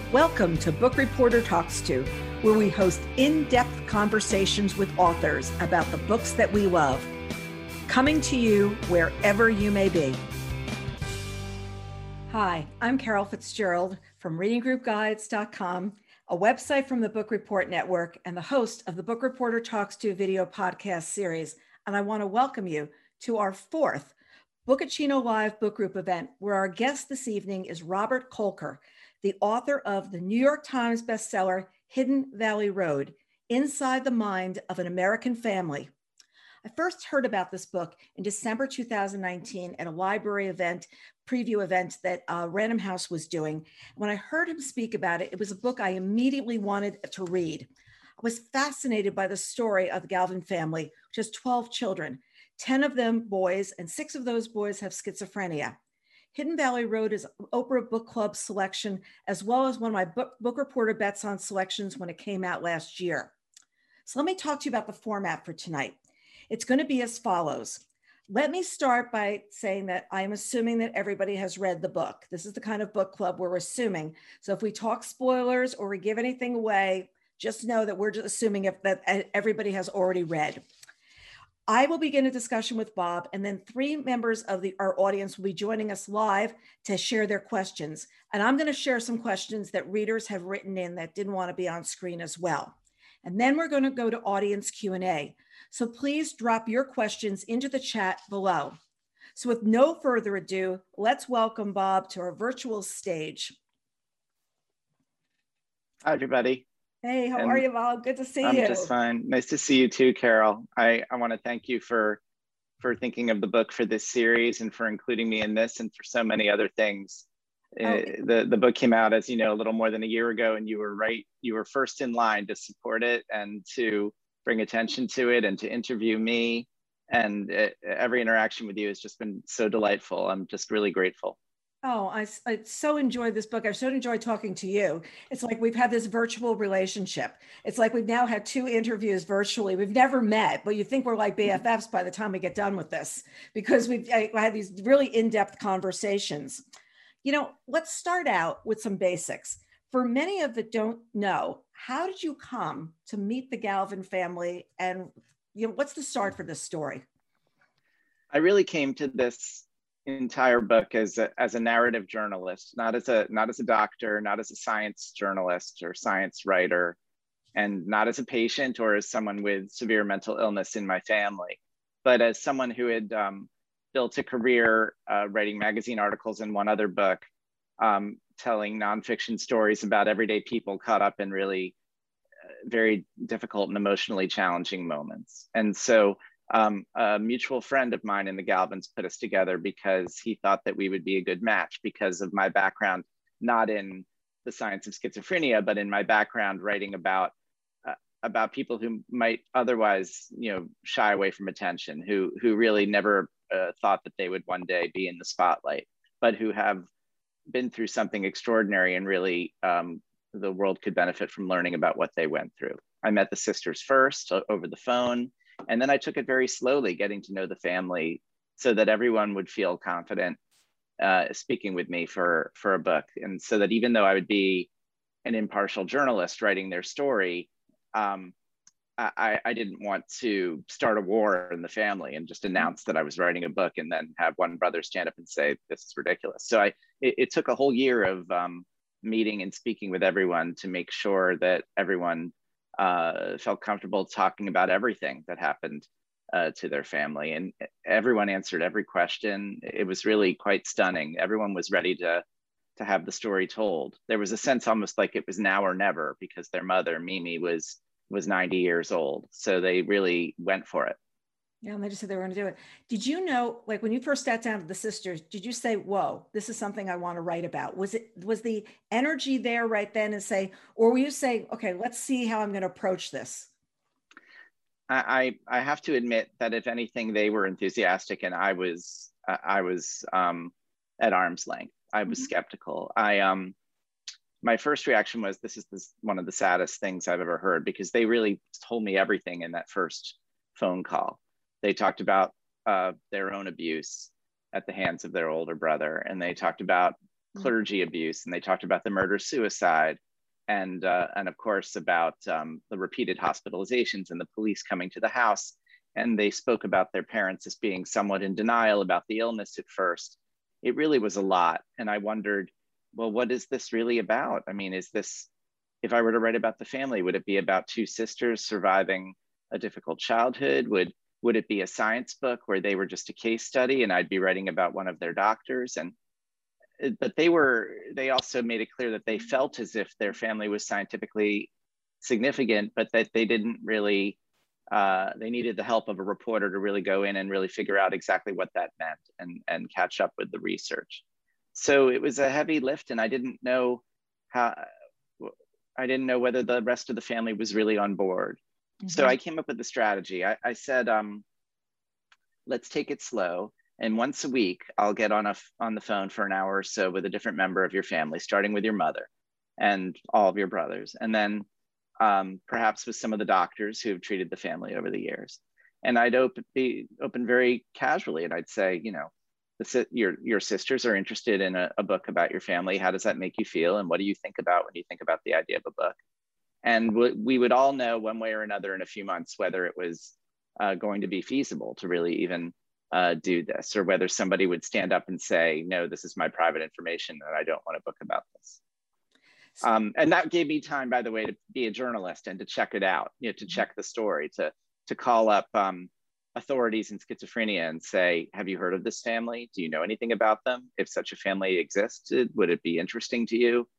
Welcome to Book Reporter Talks To, where we host in-depth conversations with authors about the books that we love. Coming to you wherever you may be. Hi, I'm Carol Fitzgerald from readinggroupguides.com, a website from the Book Report Network and the host of the Book Reporter Talks To video podcast series. And I want to welcome you to our fourth Bookachino Live book group event, where our guest this evening is Robert Kolker, the author of the New York Times bestseller, Hidden Valley Road, Inside the Mind of an American Family. I first heard about this book in December 2019 at a library event, preview event that Random House was doing. When I heard him speak about it, it was a book I immediately wanted to read. I was fascinated by the story of the Galvin family, which has 12 children, 10 of them boys, and 6 of those boys have schizophrenia. Hidden Valley Road is Oprah Book Club selection, as well as one of my book reporter bets on selections when it came out last year. So let me talk to you about the format for tonight. It's going to be as follows. Let me start by saying that I am assuming that everybody has read the book. This is the kind of book club we're assuming. So if we talk spoilers or we give anything away, just know that we're just assuming that everybody has already read. I will begin a discussion with Bob, and then 3 members of our audience will be joining us live to share their questions. And I'm going to share some questions that readers have written in that didn't want to be on screen as well. And then we're going to go to audience Q&A. So please drop your questions into the chat below. So with no further ado, let's welcome Bob to our virtual stage. Hi, everybody. Hey, how are you, Bob? Good to see you. I'm just fine. Nice to see you too, Carol. I want to thank you for thinking of the book for this series and for including me in this and for so many other things. The book came out, as you know, a little more than a year ago, and you were right. You were first in line to support it and to bring attention to it and to interview me. And every interaction with you has just been so delightful. I'm just really grateful. Oh, I so enjoyed this book. I've so enjoyed talking to you. It's like we've had this virtual relationship. It's like we've now had 2 interviews virtually. We've never met, but you think we're like BFFs by the time we get done with this, because we've had these really in-depth conversations. You know, let's start out with some basics. For many of that don't know, how did you come to meet the Galvin family, and what's the start for this story? I really came to this entire book as a narrative journalist, not as a doctor, not as a science journalist or science writer, and not as a patient or as someone with severe mental illness in my family, but as someone who had built a career writing magazine articles and one other book, telling nonfiction stories about everyday people caught up in really very difficult and emotionally challenging moments. And so a mutual friend of mine in the Galvins put us together because he thought that we would be a good match because of my background, not in the science of schizophrenia, but in my background writing about people who might otherwise, shy away from attention, who really never thought that they would one day be in the spotlight, but who have been through something extraordinary and really the world could benefit from learning about what they went through. I met the sisters first over the phone. And then I took it very slowly, getting to know the family so that everyone would feel confident speaking with me for a book. And so that even though I would be an impartial journalist writing their story, I didn't want to start a war in the family and just announce that I was writing a book and then have one brother stand up and say, this is ridiculous. So it took a whole year of meeting and speaking with everyone to make sure that everyone felt comfortable talking about everything that happened to their family, and everyone answered every question. It was really quite stunning. Everyone was ready to have the story told. There was a sense almost like it was now or never because their mother, Mimi, was 90 years old. So they really went for it. Yeah, and they just said they were going to do it. Did you know, like when you first sat down with the sisters, did you say, whoa, this is something I want to write about? Was the energy there right then and say, or were you saying, okay, let's see how I'm going to approach this? I have to admit that if anything, they were enthusiastic and I was at arm's length. I was skeptical. My first reaction was, this is one of the saddest things I've ever heard, because they really told me everything in that first phone call. They talked about their own abuse at the hands of their older brother, and they talked about clergy abuse, and they talked about the murder-suicide, and of course about the repeated hospitalizations and the police coming to the house. And they spoke about their parents as being somewhat in denial about the illness at first. It really was a lot. And I wondered, well, what is this really about? I mean, is this, if I were to write about the family, would it be about two sisters surviving a difficult childhood? Would it be a science book where they were just a case study and I'd be writing about one of their doctors? But they also made it clear that they felt as if their family was scientifically significant, but that they didn't really, they needed the help of a reporter to really go in and really figure out exactly what that meant and catch up with the research. So it was a heavy lift, and I didn't know whether the rest of the family was really on board. Mm-hmm. So I came up with the strategy. I said, let's take it slow. And once a week, I'll get on the phone for an hour or so with a different member of your family, starting with your mother and all of your brothers. And then perhaps with some of the doctors who have treated the family over the years. And I'd be open very casually. And I'd say, you know, your sisters are interested in a book about your family. How does that make you feel? And what do you think about when you think about the idea of a book? And we would all know one way or another in a few months whether it was going to be feasible to really even do this, or whether somebody would stand up and say, no, this is my private information and I don't want a book about this. And that gave me time, by the way, to be a journalist and to check it out, you know, to check the story, to call up authorities in schizophrenia and say, have you heard of this family? Do you know anything about them? If such a family existed, would it be interesting to you?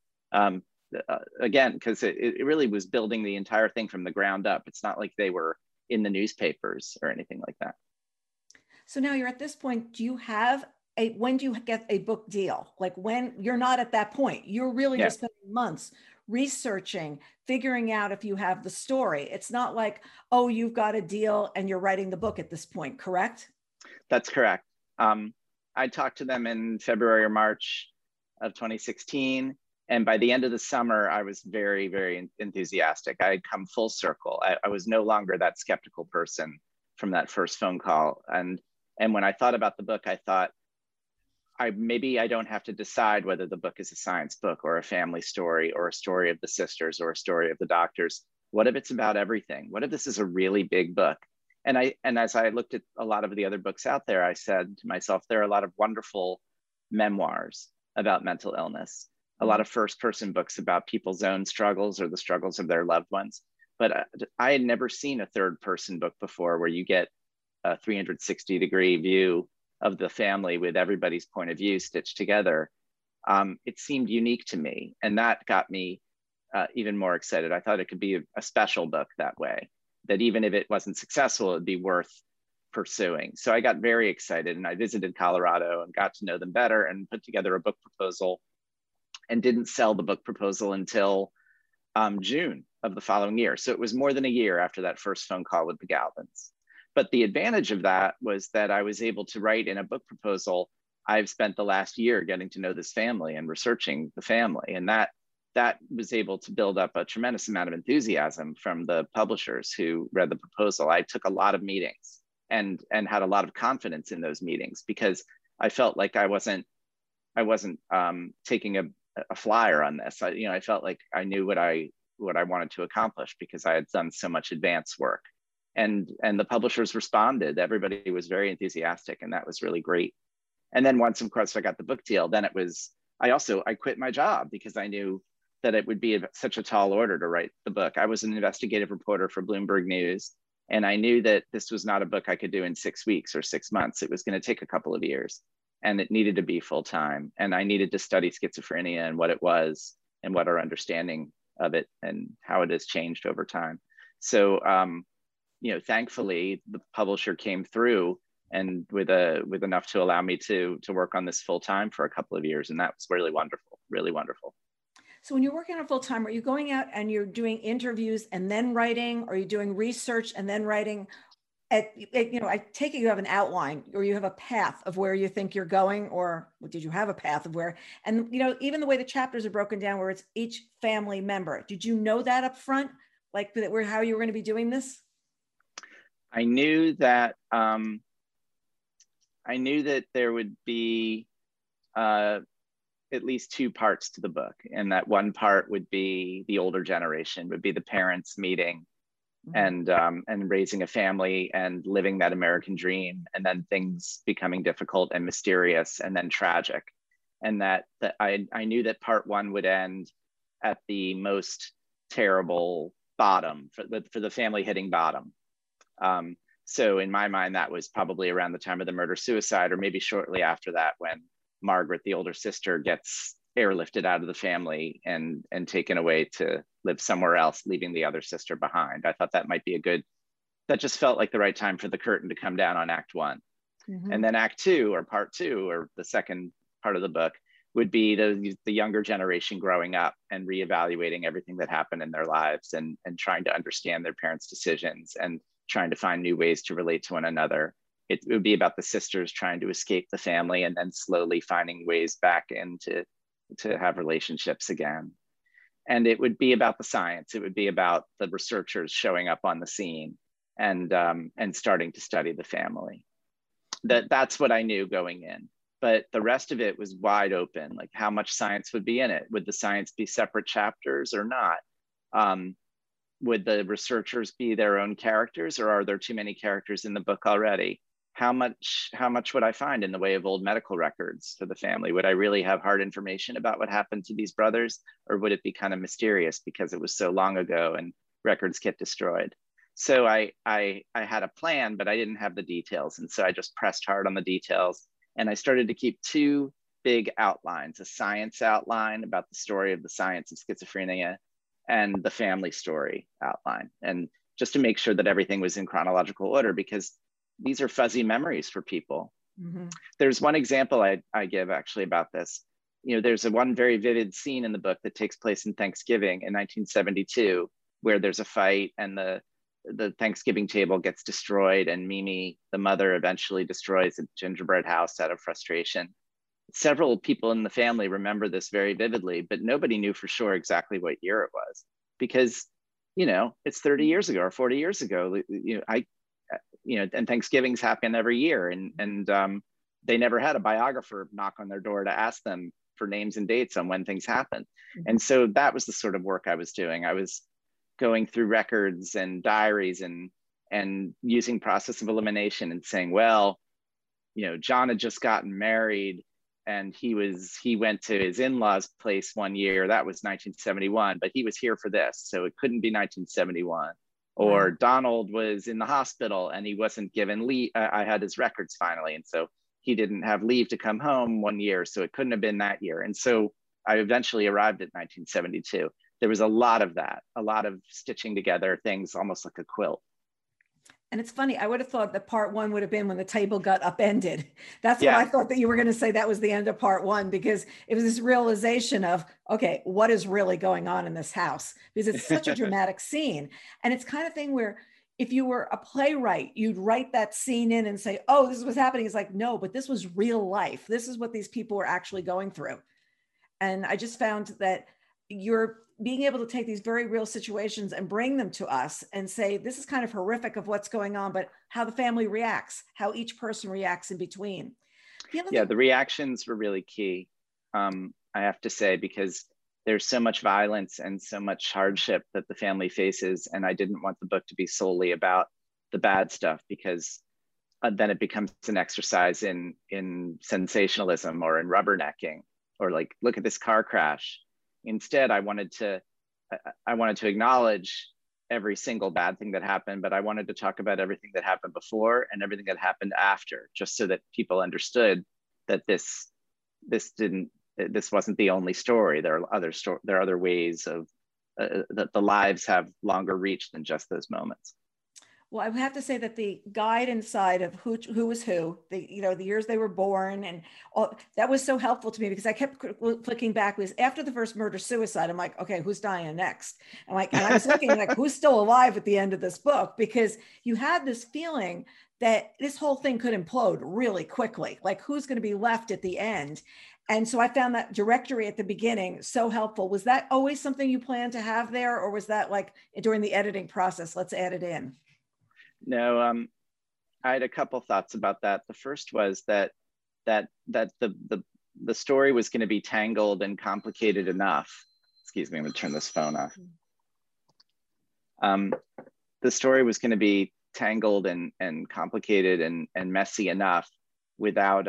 Again, because it really was building the entire thing from the ground up. It's not like they were in the newspapers or anything like that. So now you're at this point, do you have when do you get a book deal? Like, when you're not at that point, you're really just spending months researching, figuring out if you have the story. It's not like, oh, you've got a deal and you're writing the book at this point, correct? That's correct. I talked to them in February or March of 2016. And by the end of the summer, I was very, very enthusiastic. I had come full circle. I was no longer that skeptical person from that first phone call. And when I thought about the book, I thought, maybe I don't have to decide whether the book is a science book or a family story or a story of the sisters or a story of the doctors. What if it's about everything? What if this is a really big book? And as I looked at a lot of the other books out there, I said to myself, there are a lot of wonderful memoirs about mental illness, a lot of first-person books about people's own struggles or the struggles of their loved ones. But I had never seen a third-person book before where you get a 360-degree view of the family with everybody's point of view stitched together. It seemed unique to me, and that got me even more excited. I thought it could be a special book that way, that even if it wasn't successful, it'd be worth pursuing. So I got very excited, and I visited Colorado and got to know them better and put together a book proposal, and didn't sell the book proposal until June of the following year. So it was more than a year after that first phone call with the Galvins. But the advantage of that was that I was able to write in a book proposal. I've spent the last year getting to know this family and researching the family. And that was able to build up a tremendous amount of enthusiasm from the publishers who read the proposal. I took a lot of meetings and had a lot of confidence in those meetings, because I felt like I wasn't taking a flyer on this. I felt like I knew what I wanted to accomplish because I had done so much advance work. And the publishers responded. Everybody was very enthusiastic, and that was really great. And then once, of course, I got the book deal, then I quit my job because I knew that it would be such a tall order to write the book. I was an investigative reporter for Bloomberg News, and I knew that this was not a book I could do in 6 weeks or 6 months. It was going to take a couple of years, and it needed to be full time. And I needed to study schizophrenia and what it was and what our understanding of it and how it has changed over time. So, thankfully, the publisher came through and with enough to allow me to work on this full time for a couple of years, and that was really wonderful, really wonderful. So when you're working on full time, are you going out and you're doing interviews and then writing, or are you doing research and then writing? I take it you have an outline, or you have a path of where you think you're going, or did you have a path of where? And even the way the chapters are broken down, where it's each family member. Did you know that up front, like how you were going to be doing this? I knew that there would be at least two parts to the book. And that one part would be the older generation, would be the parents meeting and raising a family and living that American dream, and then things becoming difficult and mysterious and then tragic. And that I knew that part one would end at the most terrible bottom for the family hitting bottom. So in my mind, that was probably around the time of the murder suicide, or maybe shortly after that, when Margaret, the older sister, gets airlifted out of the family and taken away to live somewhere else, leaving the other sister behind. I thought that might be that just felt like the right time for the curtain to come down on Act One. And then Act Two, or part two, or the second part of the book, would be the younger generation growing up and reevaluating everything that happened in their lives, and trying to understand their parents' decisions and trying to find new ways to relate to one another. It would be about the sisters trying to escape the family and then slowly finding ways back into to have relationships again. And it would be about the science. It would be about the researchers showing up on the scene and starting to study the family. That's what I knew going in. But the rest of it was wide open, like how much science would be in it. Would the science be separate chapters or not? Would the researchers be their own characters, or are there too many characters in the book already? How much would I find in the way of old medical records for the family? Would I really have hard information about what happened to these brothers, or would it be kind of mysterious because it was so long ago and records get destroyed? So I had a plan, but I didn't have the details. And so I just pressed hard on the details. And I started to keep two big outlines: a science outline about the story of the science of schizophrenia, and the family story outline. And just to make sure that everything was in chronological order, because these are fuzzy memories for people. There's one example I give actually about this. There's one very vivid scene in the book that takes place in Thanksgiving in 1972, where there's a fight and the Thanksgiving table gets destroyed, and Mimi, the mother, eventually destroys a gingerbread house out of frustration. Several people in the family remember this very vividly, but nobody knew for sure exactly what year it was, because, it's 30 years ago or 40 years ago. And Thanksgivings happen every year, and they never had a biographer knock on their door to ask them for names and dates on when things happened. And so that was the sort of work I was doing. I was going through records and diaries and using process of elimination and saying, well, John had just gotten married and he went to his in-laws' place one year. That was 1971, but he was here for this, so it couldn't be 1971. Or Donald was in the hospital and he wasn't given leave. I had his records finally, and so he didn't have leave to come home one year, so it couldn't have been that year. And so I eventually arrived at 1972. There was a lot of that, a lot of stitching together things almost like a quilt. And it's funny, I would have thought that part one would have been when the table got upended. That's what I thought that you were going to say. That was the end of part one, because it was this realization of, okay, what is really going on in this house? Because it's such a dramatic scene. And it's kind of thing where if you were a playwright, you'd write that scene in and say, oh, this is what's happening. It's like, no, but this was real life. This is what these people were actually going through. And I just found that you're being able to take these very real situations and bring them to us and say, this is kind of horrific of what's going on, but how the family reacts, how each person reacts in between. The reactions were really key, I have to say, because there's so much violence and so much hardship that the family faces. And I didn't want the book to be solely about the bad stuff, because then it becomes an exercise in sensationalism or in rubbernecking, or like, look at this car crash. Instead, I wanted to acknowledge every single bad thing that happened, but I wanted to talk about everything that happened before and everything that happened after, just so that people understood that this wasn't the only story. There are other ways of that the lives have longer reach than just those moments. Well, I have to say that the guide inside of who was who, the years they were born, and all that was so helpful to me, because I kept clicking back. Because after the first murder suicide, I'm like, okay, who's dying next? And I was looking like, who's still alive at the end of this book? Because you had this feeling that this whole thing could implode really quickly. Like, who's going to be left at the end? And so I found that directory at the beginning so helpful. Was that always something you planned to have there, or was that like during the editing process, let's add it in? No, I had a couple thoughts about that. The first was that the the story was going to be tangled and complicated enough. Excuse me, I'm going to turn this phone off. The story was going to be tangled and complicated and messy enough without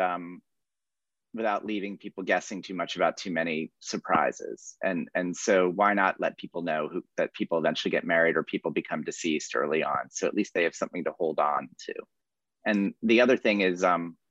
without leaving people guessing too much about too many surprises. And so why not let people know that people eventually get married or people become deceased early on, so at least they have something to hold on to. And the other thing is,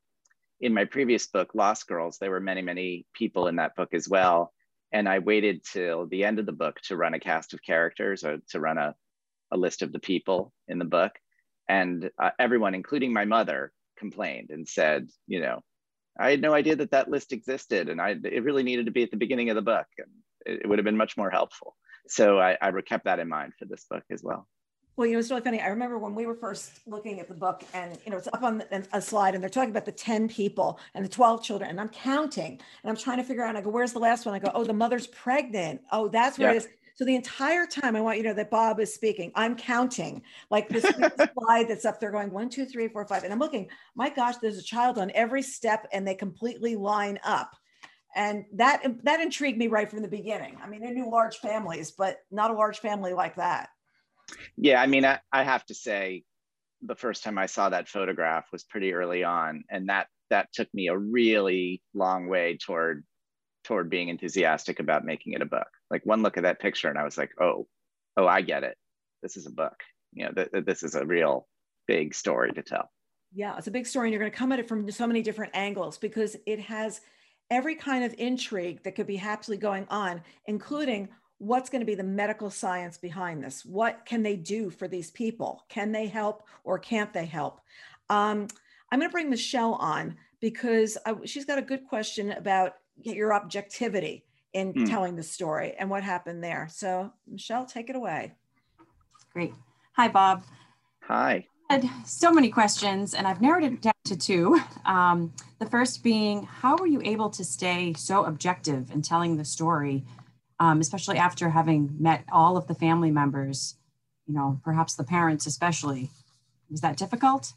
in my previous book, Lost Girls, there were many, many people in that book as well. And I waited till the end of the book to run a cast of characters, or to run a list of the people in the book. And everyone, including my mother, complained and said, you know, I had no idea that that list existed, and it really needed to be at the beginning of the book, and it would have been much more helpful. So I kept that in mind for this book as well. Well, you know, it's really funny. I remember when we were first looking at the book, and, you know, it's up on a slide, and they're talking about the 10 people and the 12 children, and I'm counting, and I'm trying to figure out, and I go, where's the last one? I go, oh, the mother's pregnant. Oh, that's where it is. So the entire time, I want you to know that Bob is speaking, I'm counting, like this slide that's up there going 1, 2, 3, 4, 5. And I'm looking, my gosh, there's a child on every step, and they completely line up. And that intrigued me right from the beginning. I mean, I knew large families, but not a large family like that. Yeah, I mean, I have to say, the first time I saw that photograph was pretty early on, and that took me a really long way toward being enthusiastic about making it a book. Like, one look at that picture and I was like, oh, I get it. This is a book. You know, this is a real big story to tell. Yeah, it's a big story, and you're going to come at it from so many different angles, because it has every kind of intrigue that could be happily going on, including what's going to be the medical science behind this. What can they do for these people? Can they help or can't they help? I'm going to bring Michelle on, because she's got a good question about your objectivity in telling the story and what happened there. So Michelle, take it away. Great. Hi, Bob. Hi. I had so many questions, and I've narrowed it down to two. The first being, how were you able to stay so objective in telling the story, especially after having met all of the family members, you know, perhaps the parents especially? Was that difficult?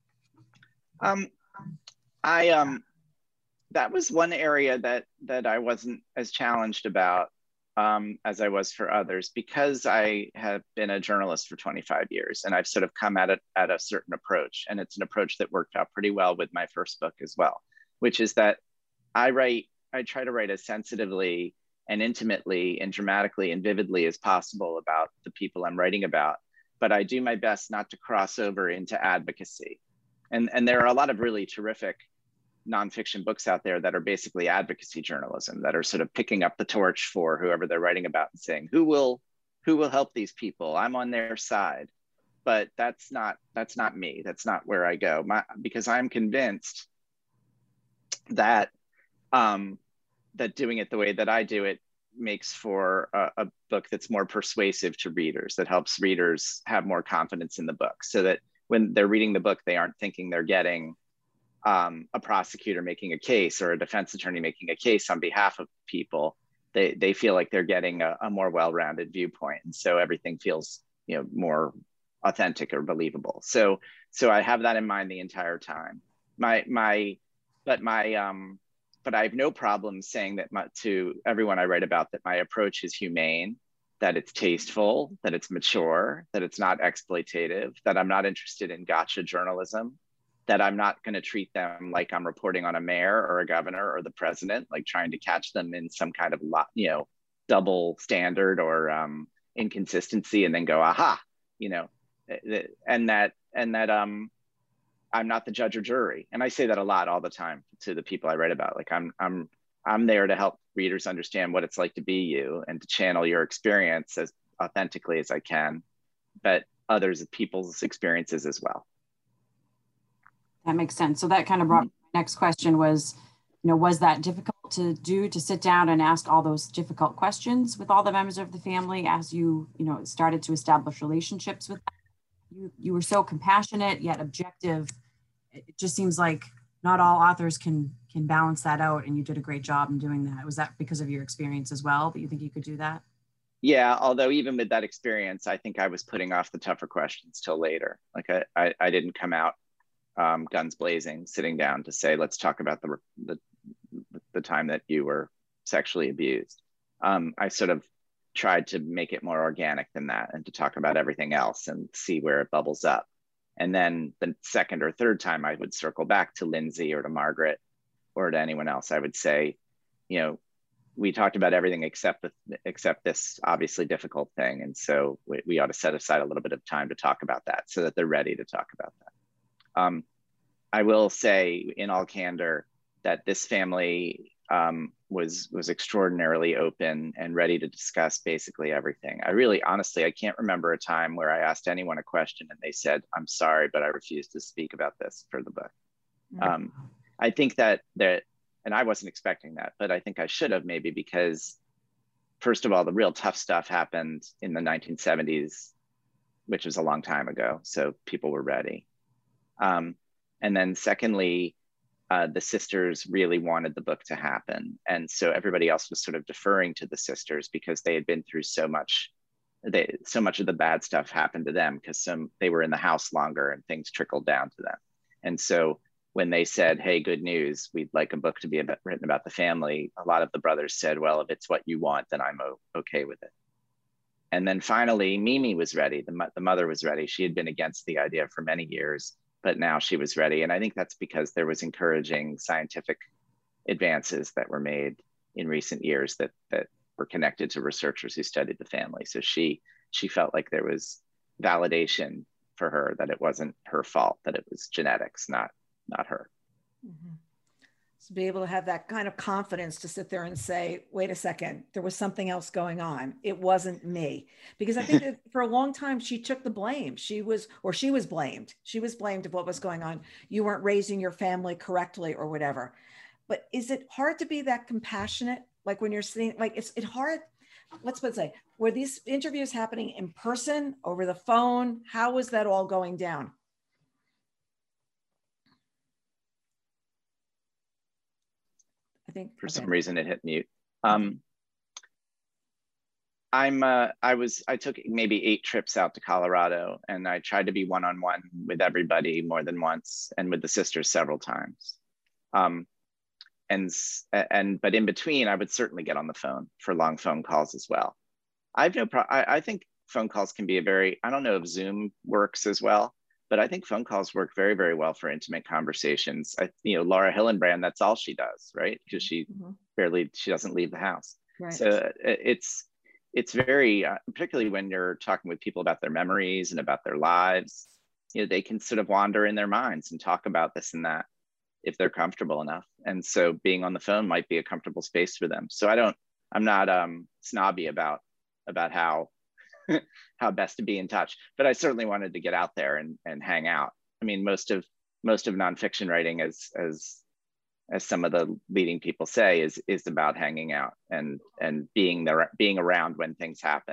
That was one area that I wasn't as challenged about as I was for others, because I have been a journalist for 25 years, and I've sort of come at it at a certain approach. And it's an approach that worked out pretty well with my first book as well, which is that I try to write as sensitively and intimately and dramatically and vividly as possible about the people I'm writing about, but I do my best not to cross over into advocacy. And there are a lot of really terrific nonfiction books out there that are basically advocacy journalism, that are sort of picking up the torch for whoever they're writing about and saying, who will help these people? I'm on their side. But that's not me. That's not where I go. Because I'm convinced that that doing it the way that I do it makes for a book that's more persuasive to readers, that helps readers have more confidence in the book, so that when they're reading the book, they aren't thinking they're getting a prosecutor making a case or a defense attorney making a case on behalf of people. They feel like they're getting a more well-rounded viewpoint, and so everything feels, you know, more authentic or believable. So I have that in mind the entire time. But I have no problem saying that to everyone I write about, that my approach is humane, that it's tasteful, that it's mature, that it's not exploitative, that I'm not interested in gotcha journalism, that I'm not going to treat them like I'm reporting on a mayor or a governor or the president, like trying to catch them in some kind of, you know, double standard or inconsistency and then go, aha, you know, and that I'm not the judge or jury. And I say that a lot all the time to the people I write about. Like, I'm there to help readers understand what it's like to be you, and to channel your experience as authentically as I can, but others, people's experiences as well. That makes sense. So that kind of brought my next question was, you know, was that difficult to do, to sit down and ask all those difficult questions with all the members of the family as you know, started to establish relationships with them? You were so compassionate yet objective. It just seems like not all authors can balance that out, and you did a great job in doing that. Was that because of your experience as well, that you think you could do that? Yeah, although even with that experience, I think I was putting off the tougher questions till later. Like I didn't come out guns blazing, sitting down to say, let's talk about the the time that you were sexually abused. I sort of tried to make it more organic than that and to talk about everything else and see where it bubbles up. And then the second or third time I would circle back to Lindsay or to Margaret or to anyone else. I would say, you know, we talked about everything except this obviously difficult thing. And so we ought to set aside a little bit of time to talk about that so that they're ready to talk about that. I will say in all candor that this family was extraordinarily open and ready to discuss basically everything. Honestly, I can't remember a time where I asked anyone a question and they said, "I'm sorry, but I refuse to speak about this for the book." Mm-hmm. I think that, and I wasn't expecting that, but I think I should have, maybe because, first of all, the real tough stuff happened in the 1970s, which was a long time ago. So people were ready. And then secondly, the sisters really wanted the book to happen. And so everybody else was sort of deferring to the sisters because they had been through so much of the bad stuff happened to them because they were in the house longer and things trickled down to them. And so when they said, "Hey, good news, we'd like a book to be written about the family," a lot of the brothers said, "Well, if it's what you want, then I'm okay with it." And then finally, Mimi was ready. The mother was ready. She had been against the idea for many years, but now she was ready. And I think that's because there was encouraging scientific advances that were made in recent years that were connected to researchers who studied the family. So she felt like there was validation for her, that it wasn't her fault, that it was genetics, not her. Mm-hmm. So be able to have that kind of confidence to sit there and say, "Wait a second, there was something else going on. It wasn't me." Because I think that for a long time, she took the blame. She was blamed. She was blamed of what was going on. You weren't raising your family correctly or whatever. But is it hard to be that compassionate? Like when you're sitting, like it's hard. Let's say, were these interviews happening in person, over the phone? How was that all going down? I think for some reason it hit mute. I took maybe 8 trips out to Colorado, and I tried to be one-on-one with everybody more than once, and with the sisters several times. But in between, I would certainly get on the phone for long phone calls as well. I think phone calls can be I don't know if Zoom works as well, but I think phone calls work very, very well for intimate conversations. Laura Hillenbrand, that's all she does, right? Because she doesn't leave the house. Right. So it's very, particularly when you're talking with people about their memories and about their lives, they can sort of wander in their minds and talk about this and that if they're comfortable enough. And so being on the phone might be a comfortable space for them. So I'm not snobby about how best to be in touch, but I certainly wanted to get out there and hang out. I mean, most of nonfiction writing, as some of the leading people say, is about hanging out and being around when things happen.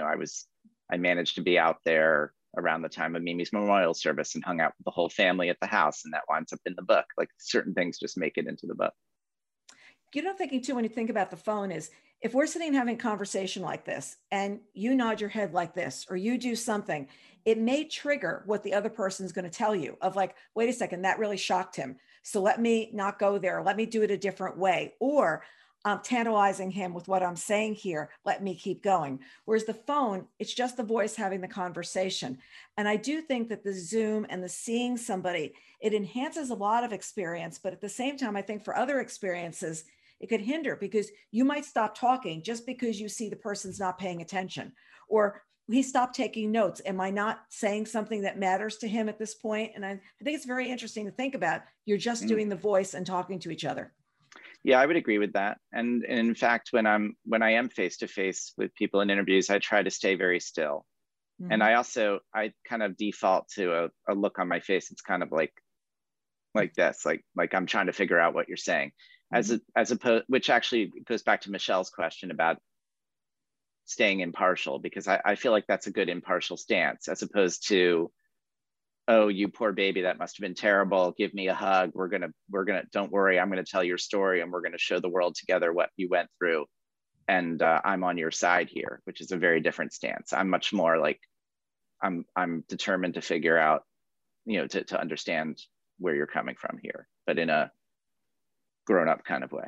I managed to be out there around the time of Mimi's memorial service and hung out with the whole family at the house, and that winds up in the book. Like, certain things just make it into the book. I'm thinking too, when you think about the phone, is if we're sitting and having a conversation like this and you nod your head like this, or you do something, it may trigger what the other person's going to tell you of like, "Wait a second, that really shocked him. So let me not go there. Let me do it a different way." Or I'm tantalizing him with what I'm saying here. Let me keep going. Whereas the phone, it's just the voice having the conversation. And I do think that the Zoom and the seeing somebody, it enhances a lot of experience. But at the same time, I think for other experiences, it could hinder, because you might stop talking just because you see the person's not paying attention, or he stopped taking notes. Am I not saying something that matters to him at this point? And I think it's very interesting to think about. You're just doing the voice and talking to each other. Yeah, I would agree with that. And in fact, when I am face to face with people in interviews, I try to stay very still. Mm-hmm. And I kind of default to a look on my face. It's kind of like this, like I'm trying to figure out what you're saying. As opposed, which actually goes back to Michelle's question about staying impartial, because I feel like that's a good impartial stance, as opposed to, "Oh, you poor baby, that must have been terrible. Give me a hug. We're gonna, don't worry, I'm gonna tell your story, and we're gonna show the world together what you went through. And I'm on your side here," which is a very different stance. I'm much more like, I'm determined to figure out, to understand where you're coming from here, but in a grown-up kind of way.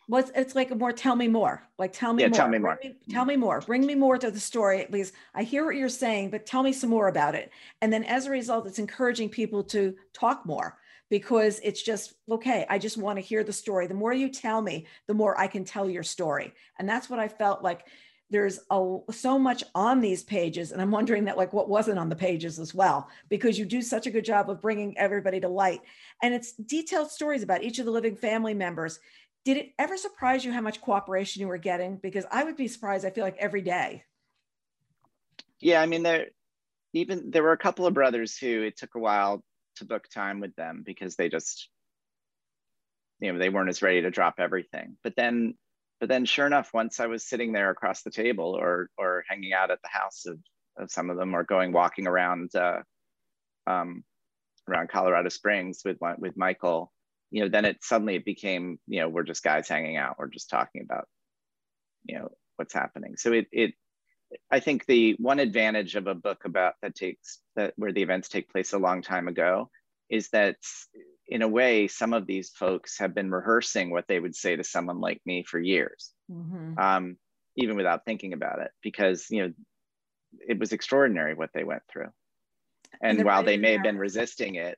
Well, it's like a more tell me more. Like tell me Yeah, more. tell me more. Tell me more. Bring me more to the story. At least I hear what you're saying, but tell me some more about it. And then as a result, it's encouraging people to talk more because it's just, okay, I just want to hear the story. The more you tell me, the more I can tell your story. And that's what I felt like. There's so much on these pages, and I'm wondering that like what wasn't on the pages as well, because you do such a good job of bringing everybody to light. And it's detailed stories about each of the living family members. Did it ever surprise you how much cooperation you were getting? Because I would be surprised, I feel like every day. Yeah, I mean, there were a couple of brothers who it took a while to book time with them because they just, they weren't as ready to drop everything. But then sure enough, once I was sitting there across the table or hanging out at the house of some of them, or walking around around Colorado Springs with Michael, then it suddenly became, we're just guys hanging out. We're just talking about, what's happening. So I think the one advantage of a book where the events take place a long time ago is that in a way, some of these folks have been rehearsing what they would say to someone like me for years, even without thinking about it, because, it was extraordinary what they went through. And while they may have been resisting it,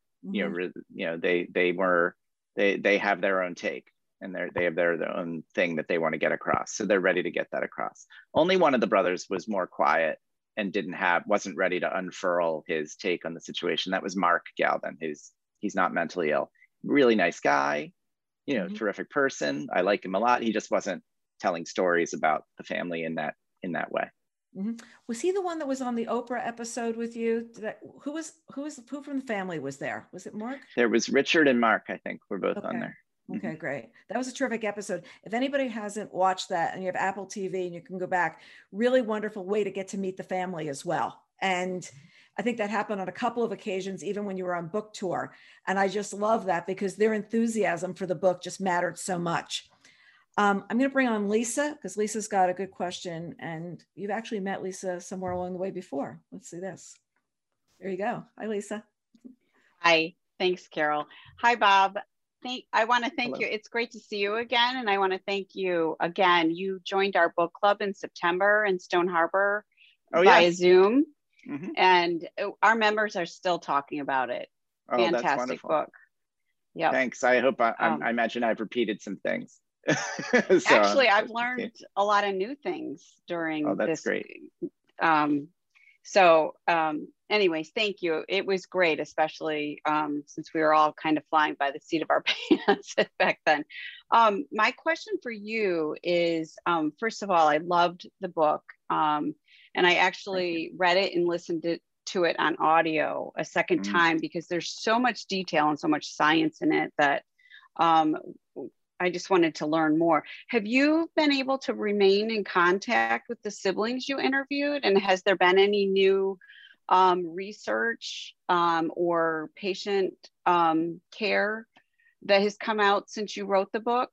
they have their own take, and they have their own thing that they want to get across. So they're ready to get that across. Only one of the brothers was more quiet and wasn't ready to unfurl his take on the situation. That was Mark Galvin, he's not mentally ill. Really nice guy, terrific person. I like him a lot. He just wasn't telling stories about the family in that way. Was he the one that was on the Oprah episode with you? Who from the family was there? Was it Mark? There was Richard and Mark, I think, were both on there. Okay, great. That was a terrific episode. If anybody hasn't watched that and you have Apple TV and you can go back, really wonderful way to get to meet the family as well. And I think that happened on a couple of occasions, even when you were on book tour. And I just love that because their enthusiasm for the book just mattered so much. I'm going to bring on Lisa because Lisa's got a good question, and you've actually met Lisa somewhere along the way before. Let's see this. There you go. Hi, Lisa. Hi. Thanks, Carol. Hi, Bob. I want to thank Hello. you. It's great to see you again. And I want to thank you again. You joined our book club in September in Stone Harbor via Zoom. And our members are still talking about it. Oh, fantastic that's wonderful. Book. Yeah. Thanks. I hope I imagine I've repeated some things. Actually, I've learned a lot of new things during this. That's great. Anyways, thank you. It was great, especially since we were all kind of flying by the seat of our pants back then. My question for you is, first of all, I loved the book. And I actually read it and listened to it on audio a second time because there's so much detail and so much science in it that I just wanted to learn more. Have you been able to remain in contact with the siblings you interviewed? And has there been any new research or patient care that has come out since you wrote the book?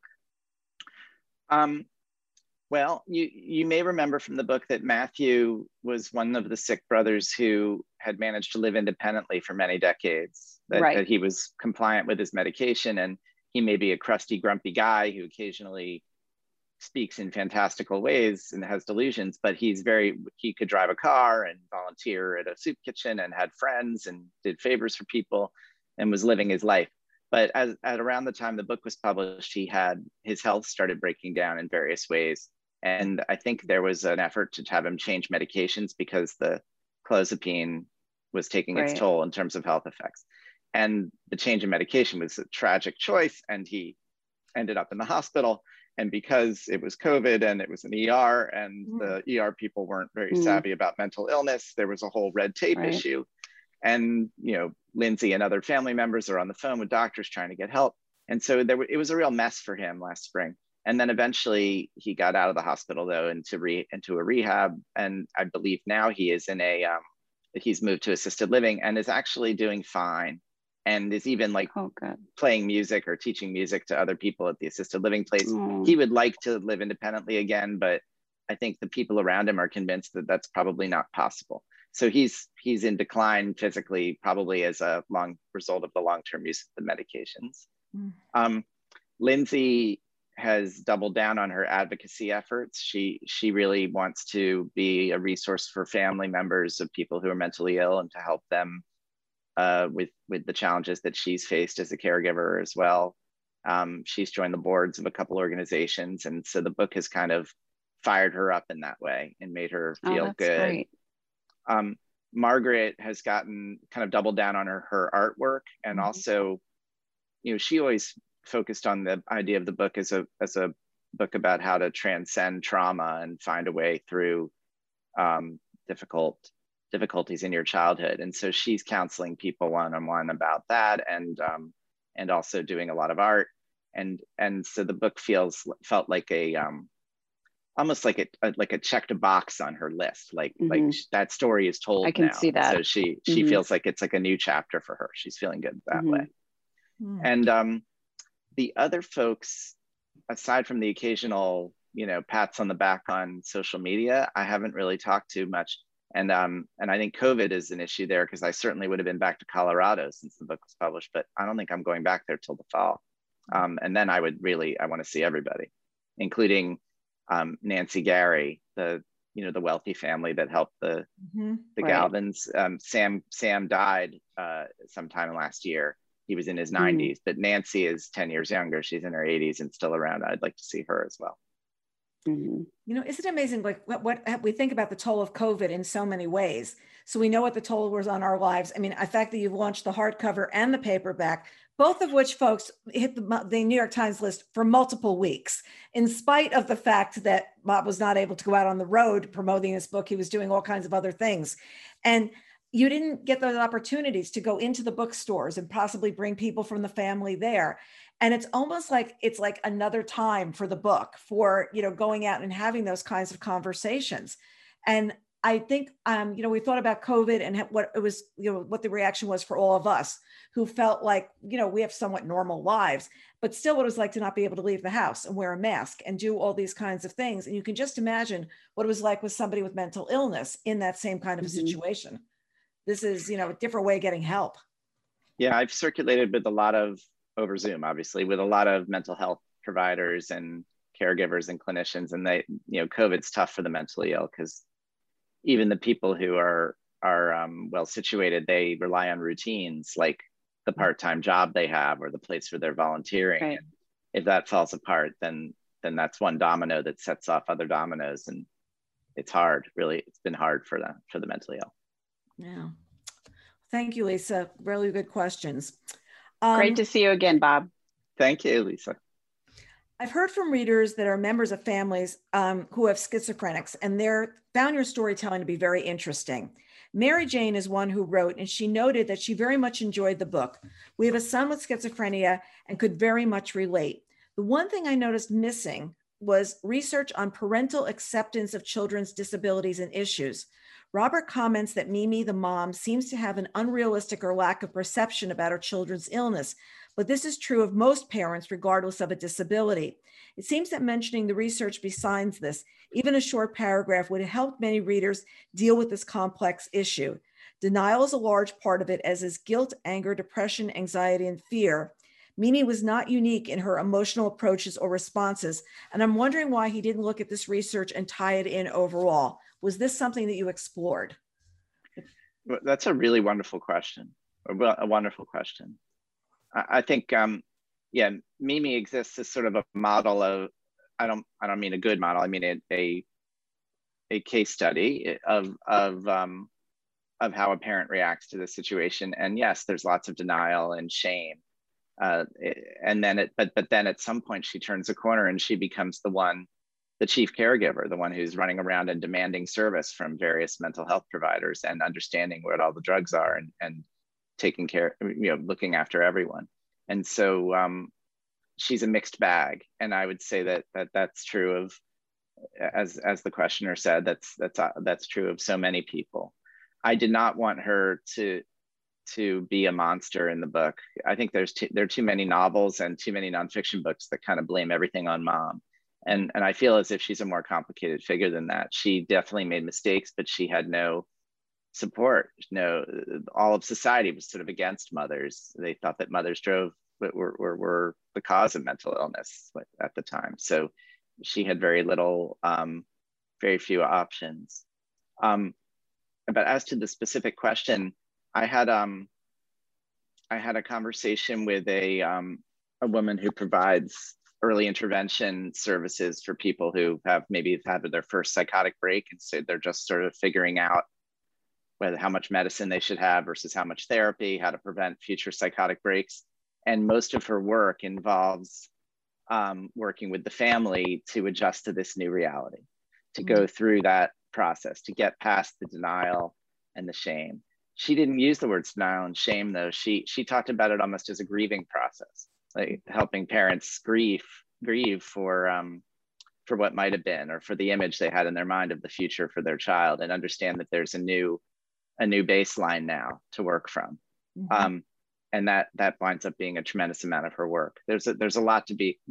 Well, you may remember from the book that Matthew was one of the sick brothers who had managed to live independently for many decades, that he was compliant with his medication, and he may be a crusty, grumpy guy who occasionally speaks in fantastical ways and has delusions, but he could drive a car and volunteer at a soup kitchen and had friends and did favors for people and was living his life. But at around the time the book was published, his health started breaking down in various ways. And I think there was an effort to have him change medications because the clozapine was taking its toll in terms of health effects. And the change in medication was a tragic choice, and he ended up in the hospital. And because it was COVID and it was an ER, and the ER people weren't very savvy about mental illness, there was a whole red tape issue. And Lindsay and other family members are on the phone with doctors trying to get help. And so it was a real mess for him last spring. And then eventually he got out of the hospital though into a rehab. And I believe now he is he's moved to assisted living and is actually doing fine. And is even playing music or teaching music to other people at the assisted living place. He would like to live independently again, but I think the people around him are convinced that that's probably not possible. So he's in decline physically, probably as a result of the long-term use of the medications. Lindsay has doubled down on her advocacy efforts. She really wants to be a resource for family members of people who are mentally ill and to help them with the challenges that she's faced as a caregiver as well. She's joined the boards of a couple organizations, and so the book has kind of fired her up in that way and made her feel good. Great. Margaret has gotten kind of doubled down on her artwork, and also, you know, she always focused on the idea of the book as a book about how to transcend trauma and find a way through difficulties in your childhood. And so she's counseling people one-on-one about that, and also doing a lot of art. And so the book felt like a almost like a checked a box on her list. Like that story is told. I can now. see that. So she feels like it's like a new chapter for her. She's feeling good that way. And the other folks, aside from the occasional, you know, pats on the back on social media, I haven't really talked to much. And I think COVID is an issue there, because I certainly would have been back to Colorado since the book was published, but I don't think I'm going back there till the fall. And then I want to see everybody, including Nancy Gary, the wealthy family that helped the Galvins. Sam died sometime last year. He was in his 90s, but Nancy is 10 years younger. She's in her 80s and still around. I'd like to see her as well. You know, isn't it amazing, like what we think about the toll of COVID in so many ways? So we know what the toll was on our lives. I mean, the fact that you've launched the hardcover and the paperback, both of which folks hit the New York Times list for multiple weeks, in spite of the fact that Bob was not able to go out on the road promoting this book. He was doing all kinds of other things. And you didn't get those opportunities to go into the bookstores and possibly bring people from the family there. And it's almost like it's like another time for the book, for, you know, going out and having those kinds of conversations. And I think, you know, we thought about COVID and what it was, you know, what the reaction was for all of us who felt like, you know, we have somewhat normal lives, but still what it was like to not be able to leave the house and wear a mask and do all these kinds of things. And you can just imagine what it was like with somebody with mental illness in that same kind of a situation. This is, you know, a different way of getting help. Yeah, I've circulated with a lot of, over Zoom, obviously, with a lot of mental health providers and caregivers and clinicians. And they, you know, COVID's tough for the mentally ill, because even the people who are well situated, they rely on routines like the part-time job they have or the place where they're volunteering. Right. And if that falls apart, then that's one domino that sets off other dominoes. And it's hard, really. It's been hard for the mentally ill. Yeah. Thank you, Lisa. Really good questions. Great to see you again, Bob. Thank you, Lisa. I've heard from readers that are members of families who have schizophrenics, and they're found your storytelling to be very interesting. Mary Jane is one who wrote, and she noted that she very much enjoyed the book. We have a son with schizophrenia and could very much relate. The one thing I noticed missing was research on parental acceptance of children's disabilities and issues. Robert comments that Mimi, the mom, seems to have an unrealistic or lack of perception about her children's illness, but this is true of most parents, regardless of a disability. It seems that mentioning the research besides this, even a short paragraph, would help many readers deal with this complex issue. Denial is a large part of it, as is guilt, anger, depression, anxiety, and fear. Mimi was not unique in her emotional approaches or responses, and I'm wondering why he didn't look at this research and tie it in overall. Was this something that you explored? That's a really wonderful question, a wonderful question. I think, yeah, Mimi exists as sort of a model of, I don't mean a good model, I mean a case study of how a parent reacts to the situation. And yes, there's lots of denial and shame. And then but then at some point she turns a corner and she becomes the chief caregiver, the one who's running around and demanding service from various mental health providers and understanding what all the drugs are and taking care, you know, looking after everyone. And so she's a mixed bag. And I would say that's true of, as the questioner said, that's true of so many people. I did not want her to be a monster in the book. I think there are too many novels and too many nonfiction books that kind of blame everything on mom. And I feel as if she's a more complicated figure than that. She definitely made mistakes, but she had no support. No, all of society was sort of against mothers. They thought that mothers drove were the cause of mental illness at the time. So she had very few options. But as to the specific question, I had a conversation with a woman who provides early intervention services for people who have maybe had their first psychotic break, and so they're just sort of figuring out how much medicine they should have versus how much therapy, how to prevent future psychotic breaks. And most of her work involves working with the family to adjust to this new reality, to go through that process, to get past the denial and the shame. She didn't use the words denial and shame, though. She talked about it almost as a grieving process, like helping parents grieve for what might have been, or for the image they had in their mind of the future for their child, and understand that there's a new baseline now to work from. And that winds up being a tremendous amount of her work. There's a lot to be.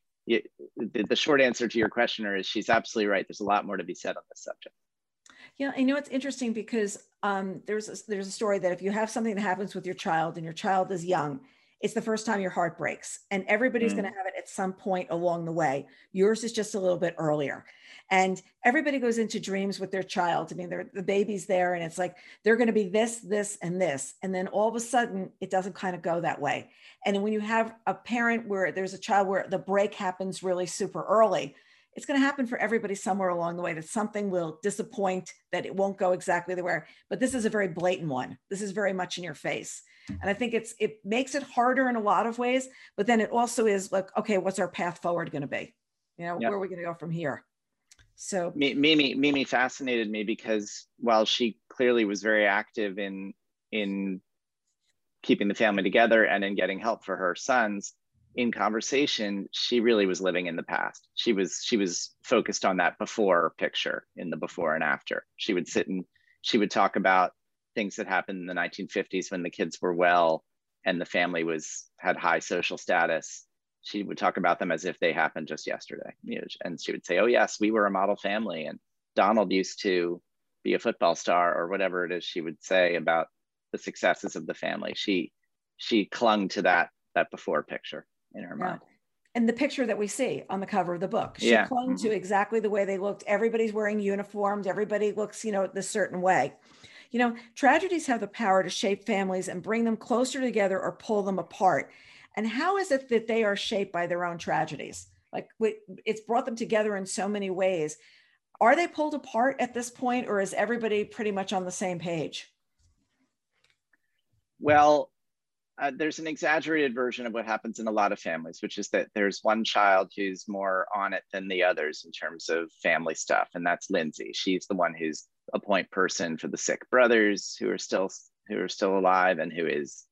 The short answer to your questioner is she's absolutely right. There's a lot more to be said on this subject. Yeah, I know it's interesting because there's a story that if you have something that happens with your child and your child is young, it's the first time your heart breaks, and everybody's going to have it at some point along the way. Yours is just a little bit earlier. And everybody goes into dreams with their child. I mean, the baby's there and it's like, they're going to be this, this, and this. And then all of a sudden it doesn't kind of go that way. And when you have a parent where there's a child where the break happens really super early, it's going to happen for everybody somewhere along the way, that something will disappoint, that it won't go exactly the way. But this is a very blatant one. This is very much in your face. And I think it makes it harder in a lot of ways, but then it also is like, okay, what's our path forward going to be? Where are we going to go from here? So Mimi fascinated me because while she clearly was very active in keeping the family together and in getting help for her sons, in conversation, she really was living in the past. She was focused on that before picture, in the before and after. She would sit and she would talk about things that happened in the 1950s when the kids were well and the family had high social status. She would talk about them as if they happened just yesterday. And she would say, oh yes, we were a model family, and Donald used to be a football star, or whatever it is she would say about the successes of the family. She clung to that before picture in her mind. And the picture that we see on the cover of the book, she clung to exactly the way they looked. Everybody's wearing uniforms. Everybody looks, this certain way. Tragedies have the power to shape families and bring them closer together or pull them apart. And how is it that they are shaped by their own tragedies? Like it's brought them together in so many ways. Are they pulled apart at this point, or is everybody pretty much on the same page? Well, there's an exaggerated version of what happens in a lot of families, which is that there's one child who's more on it than the others in terms of family stuff. And that's Lindsay. She's the one who's a point person for the sick brothers who are still alive, and who is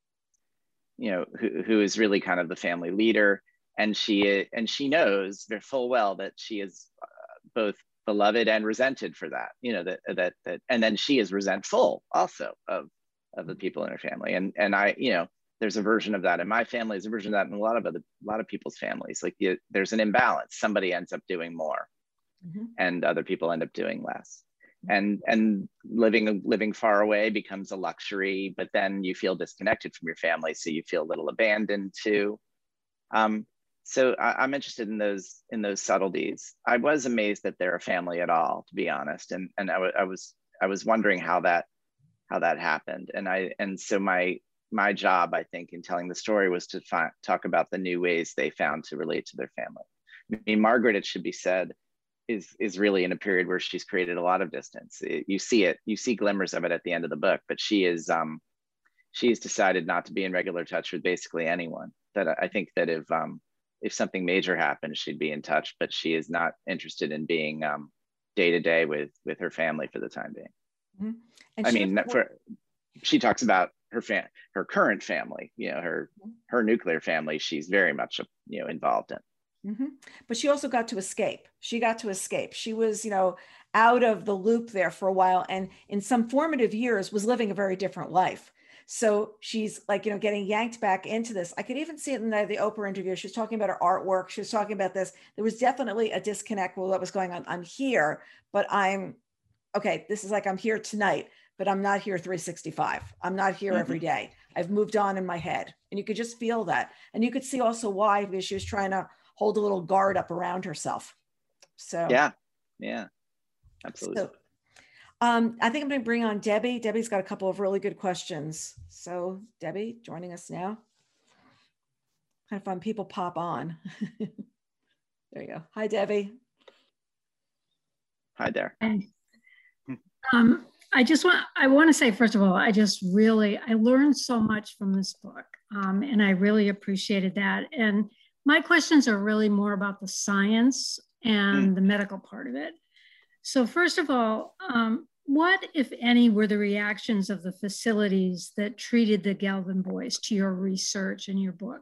really kind of the family leader. And she knows very full well that she is both beloved and resented for that, and then she is resentful also of the people in her family. And I, there's a version of that in my family. There's a version of that in a lot of people's families. Like there's an imbalance. Somebody ends up doing more, and other people end up doing less. And living far away becomes a luxury, but then you feel disconnected from your family, so you feel a little abandoned too. So I'm interested in those subtleties. I was amazed that they're a family at all, to be honest, and I was wondering how that happened. And so my job, I think, in telling the story was to talk about the new ways they found to relate to their family. I mean, Margaret, it should be said, is really in a period where she's created a lot of distance. You see glimmers of it at the end of the book, but she's decided not to be in regular touch with basically anyone. That I think that if something major happened, she'd be in touch, but she is not interested in being day to day with her family for the time being. She talks about her current family, her nuclear family. She's very much involved in. But she also got to escape. She was, out of the loop there for a while, and in some formative years was living a very different life. So she's like, getting yanked back into this. I could even see it in the Oprah interview. She was talking about her artwork. She was talking about this. There was definitely a disconnect with what was going on. I'm here, but this is like, I'm here tonight, but I'm not here 365. I'm not here every day. I've moved on in my head. And you could just feel that. And you could see also why, because she was trying to hold a little guard up around herself. So yeah, absolutely. So, I think I'm going to bring on Debbie. Debbie's got a couple of really good questions. So Debbie, joining us now. Kind of fun, people pop on. There you go. Hi, Debbie. Hi there. I want to say, first of all, I learned so much from this book, and I really appreciated that. And my questions are really more about the science and the medical part of it. So first of all, what, if any, were the reactions of the facilities that treated the Galvin boys to your research and your book?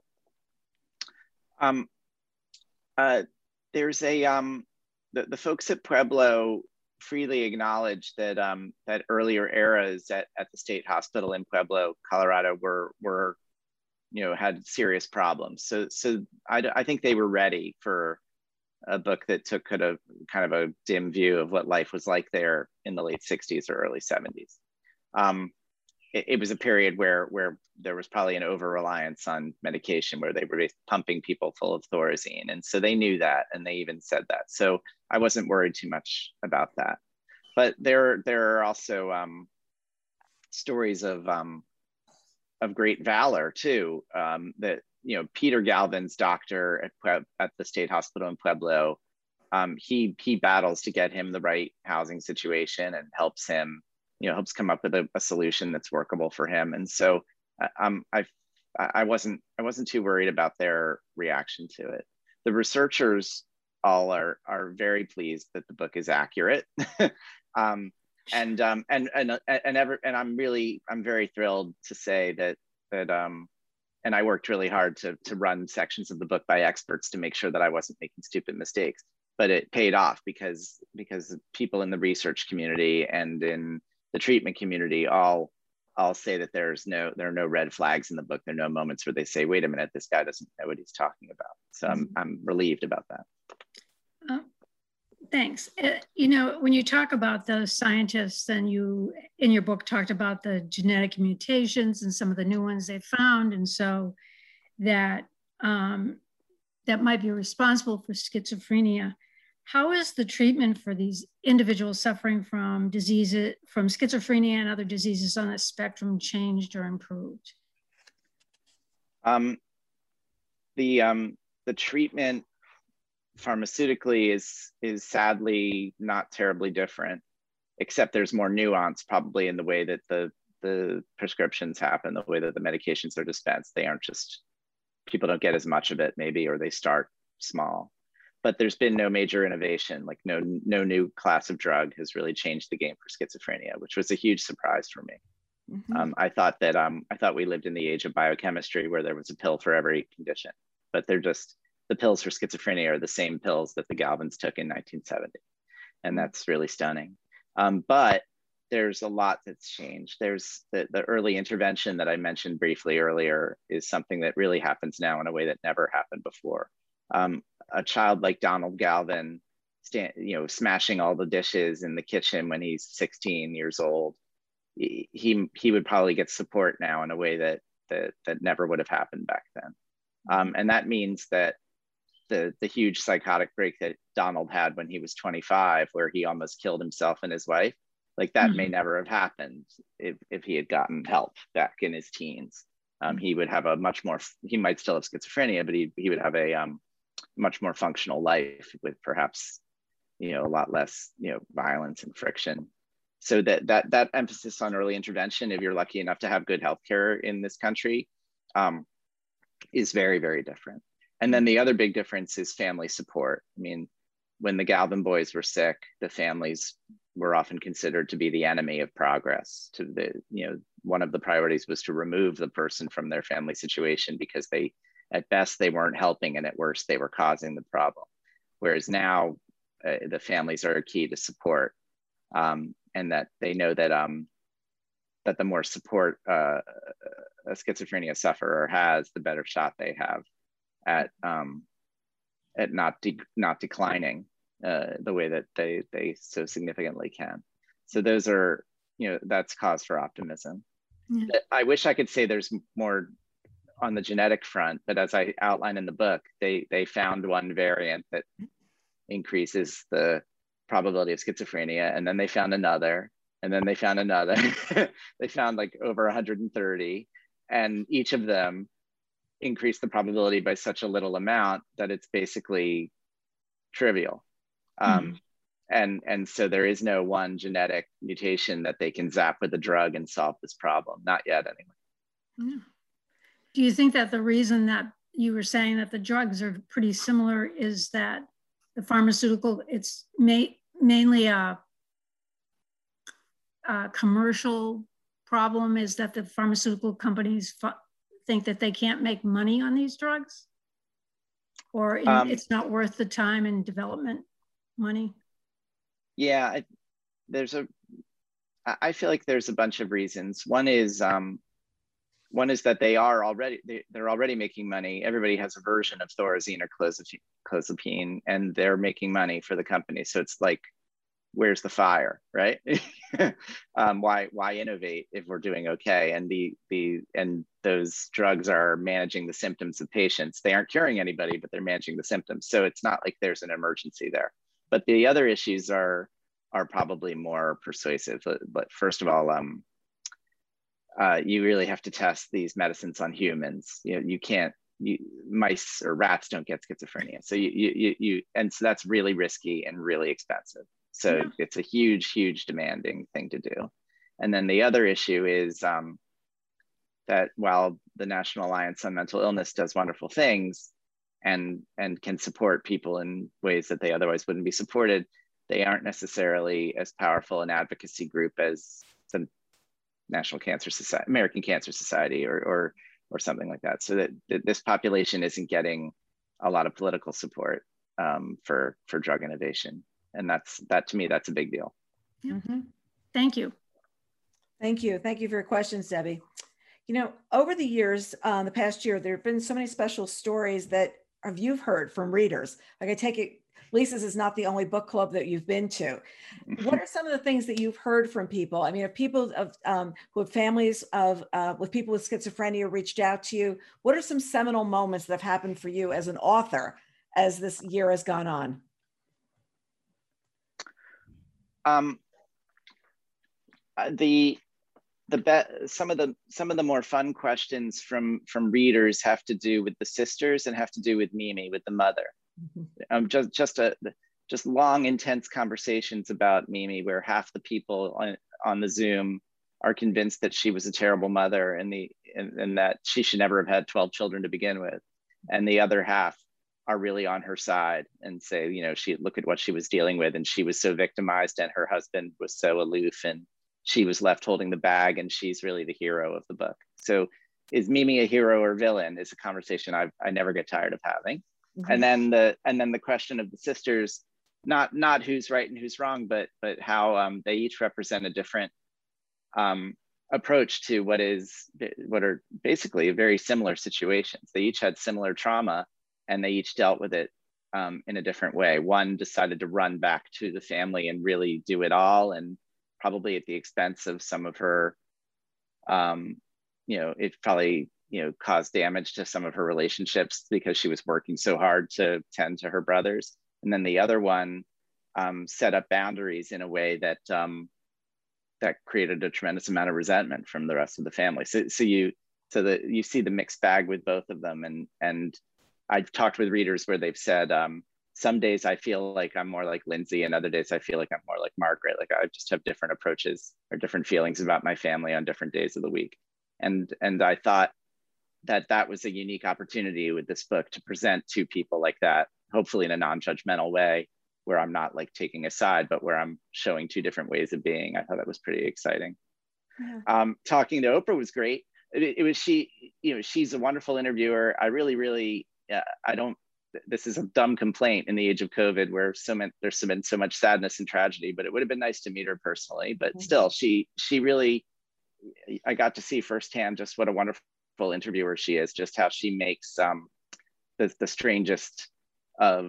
There's the folks at Pueblo freely acknowledge that that earlier eras at the state hospital in Pueblo, Colorado, were had serious problems. So I think they were ready for a book that took kind of a dim view of what life was like there in the late 60s or early 70s. It was a period where there was probably an over-reliance on medication, where they were pumping people full of Thorazine. And so they knew that, and they even said that. So I wasn't worried too much about that. But there are also stories of great valor too, that, Peter Galvin's doctor at the state hospital in Pueblo, he battles to get him the right housing situation and helps him, helps come up with a solution that's workable for him. And so I wasn't too worried about their reaction to it. The researchers all are very pleased that the book is accurate. And I'm very thrilled to say that and I worked really hard to run sections of the book by experts to make sure that I wasn't making stupid mistakes, but it paid off because people in the research community and in the treatment community all say that there are no red flags in the book. There are no moments where they say, wait a minute, this guy doesn't know what he's talking about. So I'm relieved about that. Thanks. When you talk about those scientists, and you in your book talked about the genetic mutations and some of the new ones they found, and so that that might be responsible for schizophrenia. How is the treatment for these individuals suffering from diseases, from schizophrenia and other diseases on the spectrum, changed or improved? The treatment pharmaceutically is sadly not terribly different, except there's more nuance probably in the way that the prescriptions happen, the way that the medications are dispensed. They aren't just, people don't get as much of it maybe, or they start small. But there's been no major innovation, like no new class of drug has really changed the game for schizophrenia, which was a huge surprise for me. I thought we lived in the age of biochemistry where there was a pill for every condition, but the pills for schizophrenia are the same pills that the Galvins took in 1970. And that's really stunning. But there's a lot that's changed. There's the early intervention that I mentioned briefly earlier is something that really happens now in a way that never happened before. A child like Donald Galvin, smashing all the dishes in the kitchen when he's 16 years old, he would probably get support now in a way that never would have happened back then. And that means that the huge psychotic break that Donald had when he was 25, where he almost killed himself and his wife, like that may never have happened if he had gotten help back in his teens. He would have he might still have schizophrenia, but he would have a much more functional life with perhaps, a lot less, violence and friction. So that emphasis on early intervention, if you're lucky enough to have good healthcare in this country, is very, very different. And then the other big difference is family support. I mean, when the Galvin boys were sick, the families were often considered to be the enemy of progress. One of the priorities was to remove the person from their family situation because at best they weren't helping, and at worst they were causing the problem. Whereas now the families are a key to support, and that they know that the more support a schizophrenia sufferer has, the better shot they have at not declining the way that they so significantly can. So those are, that's cause for optimism. Yeah. I wish I could say there's more on the genetic front, but as I outline in the book, they found one variant that increases the probability of schizophrenia, and then they found another, and then they found another. They found like over 130, and each of them increased the probability by such a little amount that it's basically trivial. And so there is no one genetic mutation that they can zap with a drug and solve this problem. Not yet, anyway. Yeah. Do you think that the reason that you were saying that the drugs are pretty similar is that the pharmaceutical, it's mainly a commercial problem, is that the pharmaceutical companies think that they can't make money on these drugs? Or it's not worth the time and development money? Yeah, I feel like there's a bunch of reasons. One is that they're already making money. Everybody has a version of Thorazine or clozapine, and they're making money for the company. So it's like, where's the fire, right? Why innovate if we're doing okay? And those drugs are managing the symptoms of patients. They aren't curing anybody, but they're managing the symptoms. So it's not like there's an emergency there. But the other issues are probably more persuasive. But first of all, you really have to test these medicines on humans. You can't. Mice or rats don't get schizophrenia. So and so that's really risky and really expensive. So yeah, it's a huge demanding thing to do. And then the other issue is that while the National Alliance on Mental Illness does wonderful things and can support people in ways that they otherwise wouldn't be supported, they aren't necessarily as powerful an advocacy group as the National Cancer Society, American Cancer Society, or something like that. So that this population isn't getting a lot of political support for drug innovation. And that to me, that's a big deal. Yeah. Thank you. Thank you. Thank you for your questions, Debbie. Over the years, the past year, there have been so many special stories that you've heard from readers. Like, I take it, Lisa's is not the only book club that you've been to. What are some of the things that you've heard from people? I mean, if people who have families with people with schizophrenia reached out to you, what are some seminal moments that have happened for you as an author as this year has gone on? Some of the more fun questions from readers have to do with the sisters and have to do with Mimi, with the mother. Just long, intense conversations about Mimi, where half the people on the Zoom are convinced that she was a terrible mother and that she should never have had 12 children to begin with, and the other half are really on her side and say, look at what she was dealing with, and she was so victimized, and her husband was so aloof, and she was left holding the bag, and she's really the hero of the book. So, is Mimi a hero or villain? Is a conversation I never get tired of having. Mm-hmm. And then the question of the sisters, not who's right and who's wrong, but how they each represent a different approach to what are basically very similar situations. They each had similar trauma, and they each dealt with it in a different way. One decided to run back to the family and really do it all, and probably at the expense of some of her, it probably caused damage to some of her relationships because she was working so hard to tend to her brothers. And then the other one set up boundaries in a way that that created a tremendous amount of resentment from the rest of the family. So you see the mixed bag with both of them. And I've talked with readers where they've said, some days I feel like I'm more like Lindsay, and other days I feel like I'm more like Margaret. Like, I just have different approaches or different feelings about my family on different days of the week. And I thought that was a unique opportunity with this book to present two people like that, hopefully in a non-judgmental way, where I'm not like taking a side, but where I'm showing two different ways of being. I thought that was pretty exciting. Yeah. Talking to Oprah was great. She's a wonderful interviewer. I really, this is a dumb complaint in the age of COVID, where there's been so much sadness and tragedy, but it would have been nice to meet her personally. But still, she really, I got to see firsthand just what a wonderful interviewer she is, just how she makes the strangest of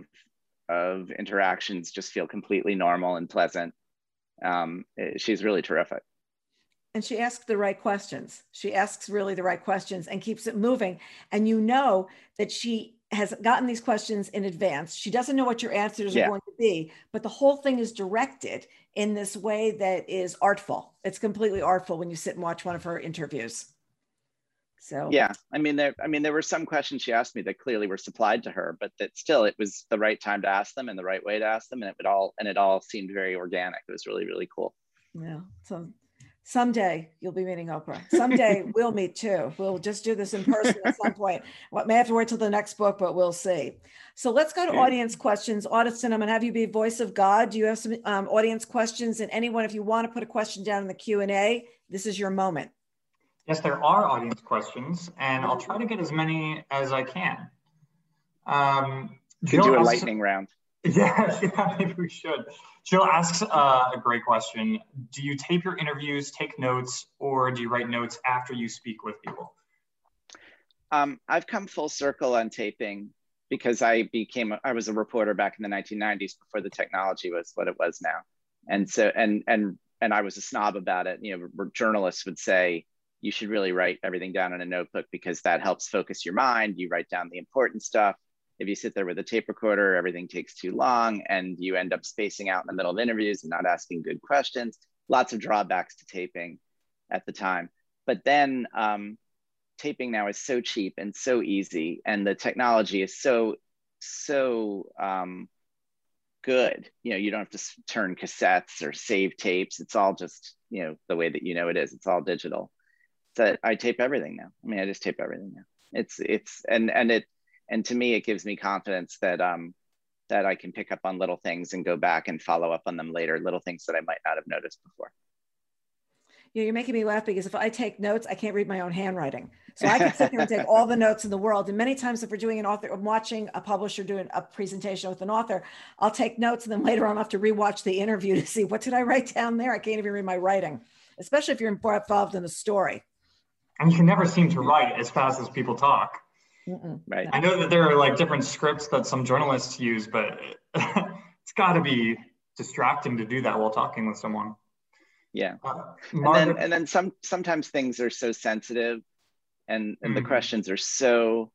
interactions just feel completely normal and pleasant. She's really terrific. And she asks the right questions. She asks really the right questions and keeps it moving. And you know that she has gotten these questions in advance. She doesn't know what your answers are going to be, but the whole thing is directed in this way that is artful. It's completely artful when you sit and watch one of her interviews. So yeah, I mean, there were some questions she asked me that clearly were supplied to her, but that still it was the right time to ask them and the right way to ask them, and it all seemed very organic. It was really, really cool. Yeah. So someday you'll be meeting Oprah. Someday we'll meet too. We'll just do this in person at some point. Well, may have to wait till the next book, but we'll see. So let's go to audience questions. Audison, I'm going to have you be voice of God. Do you have some audience questions? And anyone, if you want to put a question down in the Q&A, this is your moment. Yes, there are audience questions, and I'll try to get as many as I can. You can do a lightning round. Yeah, maybe we should. Jill asks a great question. Do you tape your interviews, take notes, or do you write notes after you speak with people? I've come full circle on taping because I was a reporter back in the 1990s before the technology was what it was now. And so, and I was a snob about it. You know, journalists would say, you should really write everything down in a notebook because that helps focus your mind. You write down the important stuff. If you sit there with a tape recorder, everything takes too long and you end up spacing out in the middle of interviews and not asking good questions. Lots of drawbacks to taping at the time. But then taping now is so cheap and so easy, and the technology is so good. You know, you don't have to turn cassettes or save tapes. It's all just, you know, the way that you know it is. It's all digital. So I tape everything now. I mean, I just tape everything now. And to me, it gives me confidence that that I can pick up on little things and go back and follow up on them later, little things that I might not have noticed before. Yeah, you're making me laugh because if I take notes, I can't read my own handwriting. So I can sit there and take all the notes in the world. And many times if we're doing I'm watching a publisher doing a presentation with an author, I'll take notes and then later on I have to rewatch the interview to see what did I write down there? I can't even read my writing, especially if you're involved in a story. And you can never seem to write as fast as people talk. Right. I know that there are like different scripts that some journalists use, but it's got to be distracting to do that while talking with someone. Yeah. And then sometimes things are so sensitive and the questions are so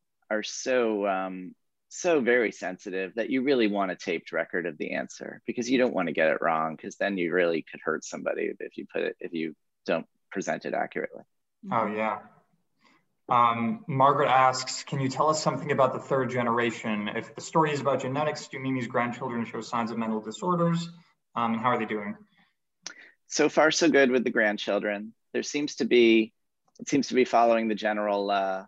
very sensitive that you really want a taped record of the answer because you don't want to get it wrong, because then you really could hurt somebody if you don't present it accurately. Oh yeah. Margaret asks, can you tell us something about the third generation? If the story is about genetics, do Mimi's grandchildren show signs of mental disorders? And how are they doing? So far, so good with the grandchildren. It seems to be following the general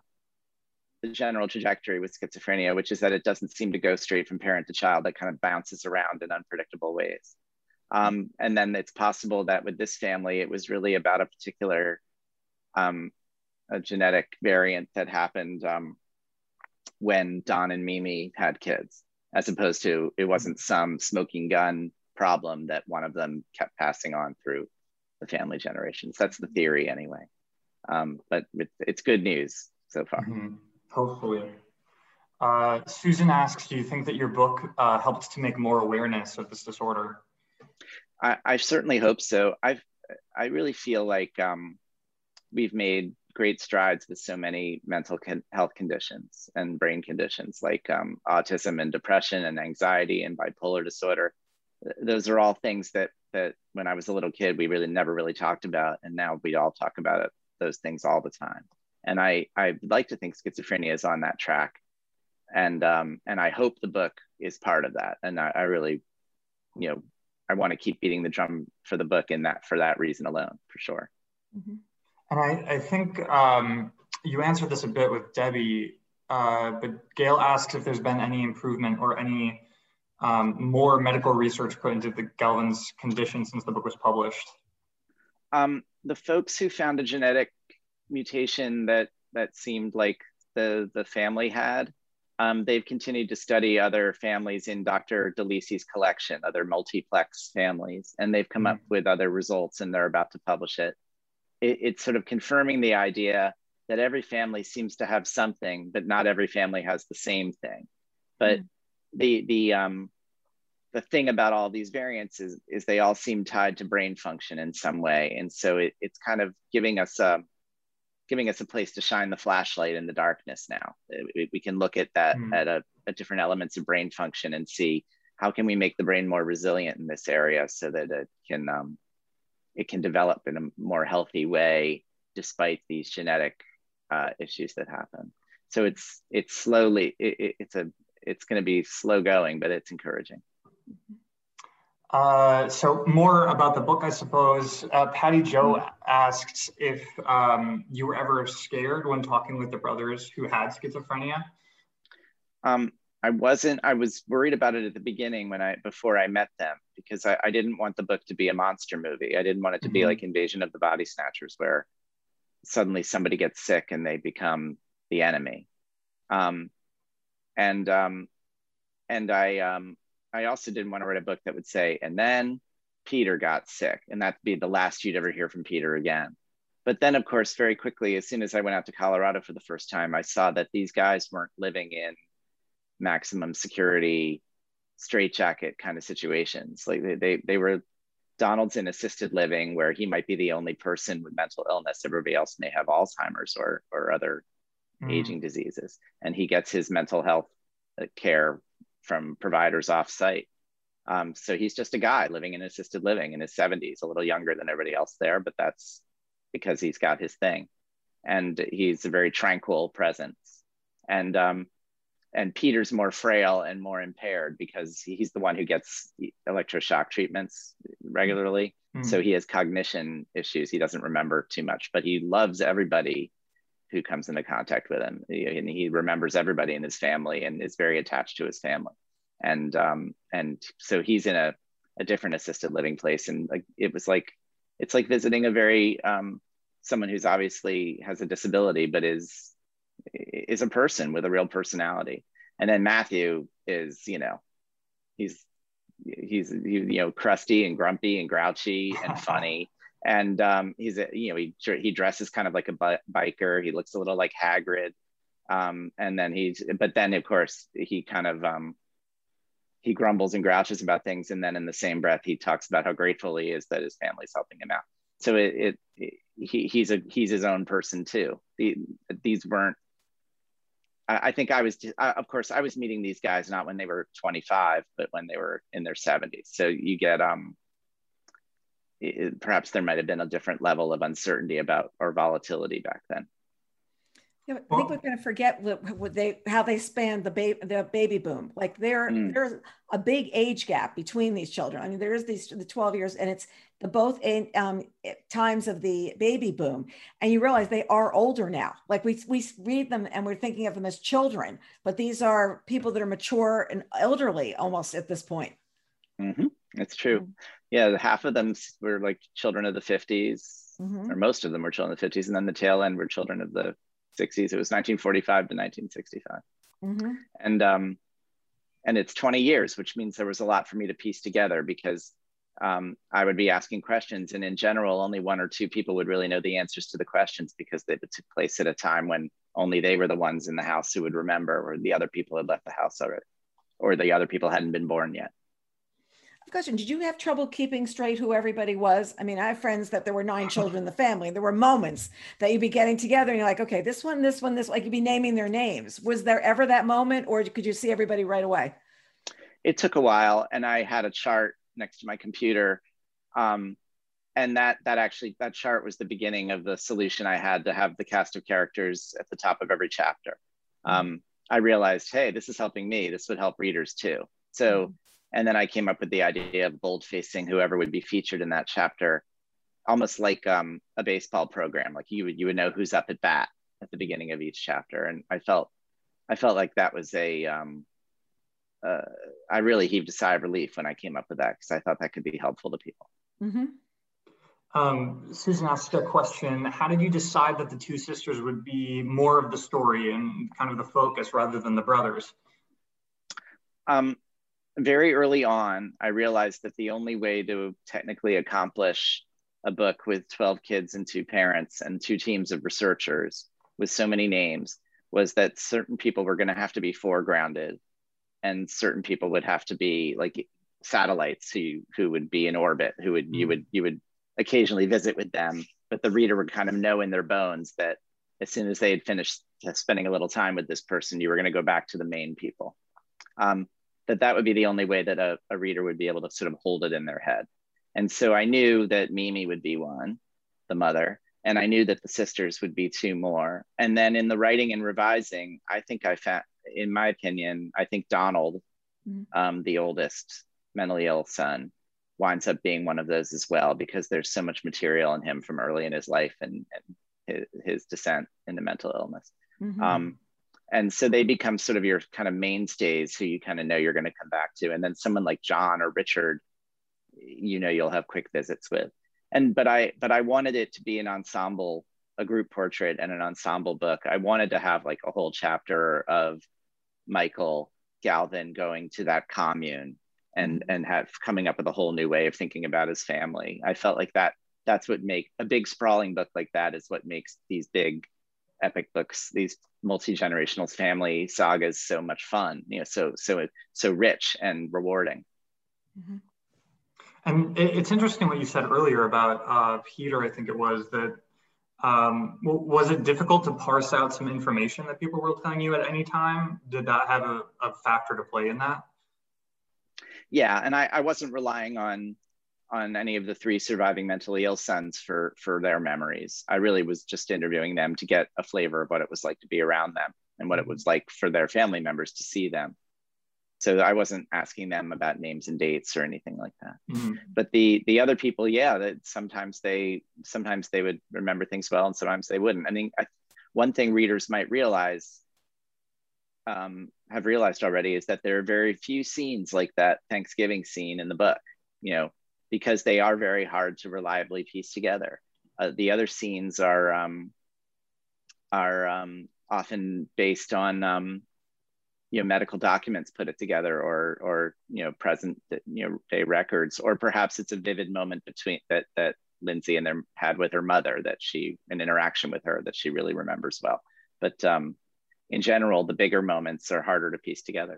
trajectory with schizophrenia, which is that it doesn't seem to go straight from parent to child. It kind of bounces around in unpredictable ways. And then it's possible that with this family, it was really about a particular a genetic variant that happened when Don and Mimi had kids, as opposed to it wasn't some smoking gun problem that one of them kept passing on through the family generations. That's the theory anyway. But it's good news so far. Mm-hmm. Hopefully. Susan asks, do you think that your book helped to make more awareness of this disorder? I certainly hope so. I really feel like we've made great strides with so many mental health conditions and brain conditions like autism and depression and anxiety and bipolar disorder. Those are all things that when I was a little kid, we never really talked about. And now we all talk about those things all the time. And I like to think schizophrenia is on that track. And I hope the book is part of that. And I really, I want to keep beating the drum for the book for that reason alone, for sure. Mm-hmm. And I think you answered this a bit with Debbie, but Gail asks if there's been any improvement or any more medical research put into the Galvin's condition since the book was published. The folks who found a genetic mutation that seemed like the family had, they've continued to study other families in Dr. DeLisi's collection, other multiplex families, and they've come up with other results, and they're about to publish it. It's sort of confirming the idea that every family seems to have something, but not every family has the same thing. But the the thing about all these variants is they all seem tied to brain function in some way. And so it's kind of giving us a place to shine the flashlight in the darkness now. We can look at that, at different elements of brain function and see how can we make the brain more resilient in this area so that it can develop in a more healthy way despite these genetic issues that happen. So it's slowly, it's going to be slow going, but it's encouraging. So more about the book, I suppose. Patty Jo asked if you were ever scared when talking with the brothers who had schizophrenia. I wasn't. I was worried about it at the beginning before I met them, because I didn't want the book to be a monster movie. I didn't want it to be like Invasion of the Body Snatchers, where suddenly somebody gets sick and they become the enemy. I also didn't want to write a book that would say, and then Peter got sick, and that'd be the last you'd ever hear from Peter again. But then, of course, very quickly, as soon as I went out to Colorado for the first time, I saw that these guys weren't living in maximum security, straitjacket kind of situations. Like they were, Donald's in assisted living where he might be the only person with mental illness. Everybody else may have Alzheimer's or other aging diseases. And he gets his mental health care from providers off-site. So he's just a guy living in assisted living in his 70s, a little younger than everybody else there, but that's because he's got his thing. And he's a very tranquil presence. And Peter's more frail and more impaired because he's the one who gets electroshock treatments regularly. So he has cognition issues. He doesn't remember too much, but he loves everybody who comes into contact with him. And he remembers everybody in his family and is very attached to his family. And so he's in a different assisted living place. And it's like visiting a very, someone who's obviously has a disability, but is a person with a real personality. And then Matthew is, he's crusty and grumpy and grouchy and funny. And he dresses kind of like a biker. He looks a little like Hagrid. But then of course he kind of, he grumbles and grouches about things. And then in the same breath, he talks about how grateful he is that his family's helping him out. So he's his own person too. These weren't, I think of course I was meeting these guys not when they were 25, but when they were in their 70s. So you get, perhaps there might've been a different level of uncertainty about or volatility back then. Yeah, I think we're going to forget how they spanned the baby boom. Like there's a big age gap between these children. I mean, there is the 12 years, and it's the both times of the baby boom. And you realize they are older now. Like we read them and we're thinking of them as children, but these are people that are mature and elderly almost at this point. It's true. Yeah, half of them were like children of the 50s, or most of them were children of the 50s, and then the tail end were children of the 60s. It was 1945 to 1965. And it's 20 years, which means there was a lot for me to piece together, because I would be asking questions, and in general, only one or two people would really know the answers to the questions, because they took place at a time when only they were the ones in the house who would remember, or the other people had left the house already, or the other people hadn't been born yet. Question, did you have trouble keeping straight who everybody was? I mean, I have friends that there were 9 children in the family. There were moments that you'd be getting together and you're like, okay, this one, like you'd be naming their names. Was there ever that moment, or could you see everybody right away? It took a while, and I had a chart next to my computer. And that chart was the beginning of the solution I had to have the cast of characters at the top of every chapter. I realized, hey, this is helping me. This would help readers too. So, and then I came up with the idea of bold-facing whoever would be featured in that chapter, almost like a baseball program. Like you would know who's up at bat at the beginning of each chapter. And I felt like that was I really heaved a sigh of relief when I came up with that, because I thought that could be helpful to people. Susan asked a question: how did you decide that the 2 sisters would be more of the story and kind of the focus rather than the brothers? Very early on, I realized that the only way to technically accomplish a book with 12 kids and 2 parents and 2 teams of researchers with so many names was that certain people were going to have to be foregrounded, and certain people would have to be like satellites who would be in orbit, who would you would occasionally visit with them, but the reader would kind of know in their bones that as soon as they had finished spending a little time with this person, you were going to go back to the main people. That would be the only way that a reader would be able to sort of hold it in their head. And so I knew that Mimi would be one, the mother, and I knew that the sisters would be two more. And then in the writing and revising, I think I found, in my opinion, I think Donald, the oldest mentally ill son, winds up being one of those as well, because there's so much material in him from early in his life and his descent into mental illness. And so they become sort of your kind of mainstays who you kind of know you're going to come back to. And then someone like John or Richard, you know, you'll have quick visits with. But I wanted it to be an ensemble, a group portrait and an ensemble book. I wanted to have like a whole chapter of Michael Galvin going to that commune and have coming up with a whole new way of thinking about his family. I felt like that's what make a big sprawling book like that is what makes these big epic books, these multi-generational family sagas so much fun, you know, so rich and rewarding. And it's interesting what you said earlier about Peter, I think it was, that was it difficult to parse out some information that people were telling you at any time? Did that have a factor to play in that? Yeah, and I wasn't relying on any of the three surviving mentally ill sons for their memories. I really was just interviewing them to get a flavor of what it was like to be around them and what it was like for their family members to see them. So I wasn't asking them about names and dates or anything like that. But the other people, yeah, that sometimes they would remember things well and sometimes they wouldn't. I mean, one thing readers might realize, have realized already, is that there are very few scenes like that Thanksgiving scene in the book, you know, because they are very hard to reliably piece together. The other scenes are often based on you know, medical documents put it together, or you know, present day records, or perhaps it's a vivid moment between that Lindsay had with her mother, an interaction with her that she really remembers well. But in general, the bigger moments are harder to piece together.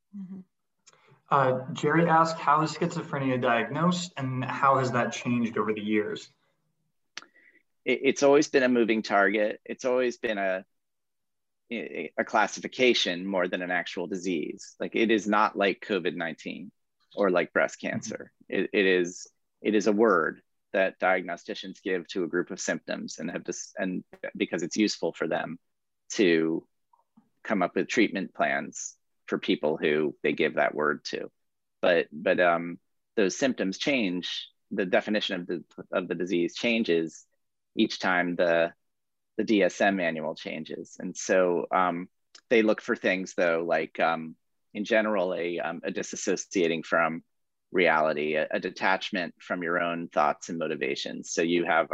Jerry asked, how is schizophrenia diagnosed and how has that changed over the years? It's always been a moving target. It's always been a classification more than an actual disease. Like, it is not like COVID-19 or like breast cancer. It is a word that diagnosticians give to a group of symptoms and because it's useful for them to come up with treatment plans for people who they give that word to. But those symptoms change. The definition of the disease changes each time the DSM manual changes. And so they look for things, though, like in general, a disassociating from reality, a detachment from your own thoughts and motivations. So you have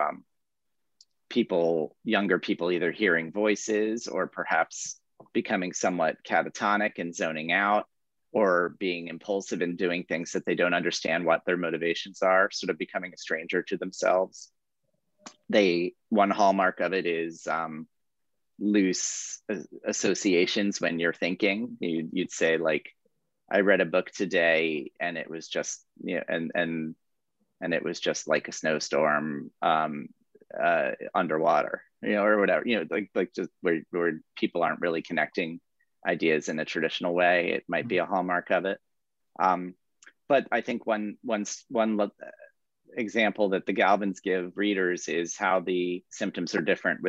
younger people either hearing voices or perhaps becoming somewhat catatonic and zoning out, or being impulsive and doing things that they don't understand what their motivations are, sort of becoming a stranger to themselves. One hallmark of it is loose associations when you're thinking. You'd say, like, I read a book today and it was just, you know, and it was just like a snowstorm underwater, you know, or whatever, you know, like just where people aren't really connecting ideas in a traditional way. It might be a hallmark of it. But I think one example that the Galvins give readers is how the symptoms are different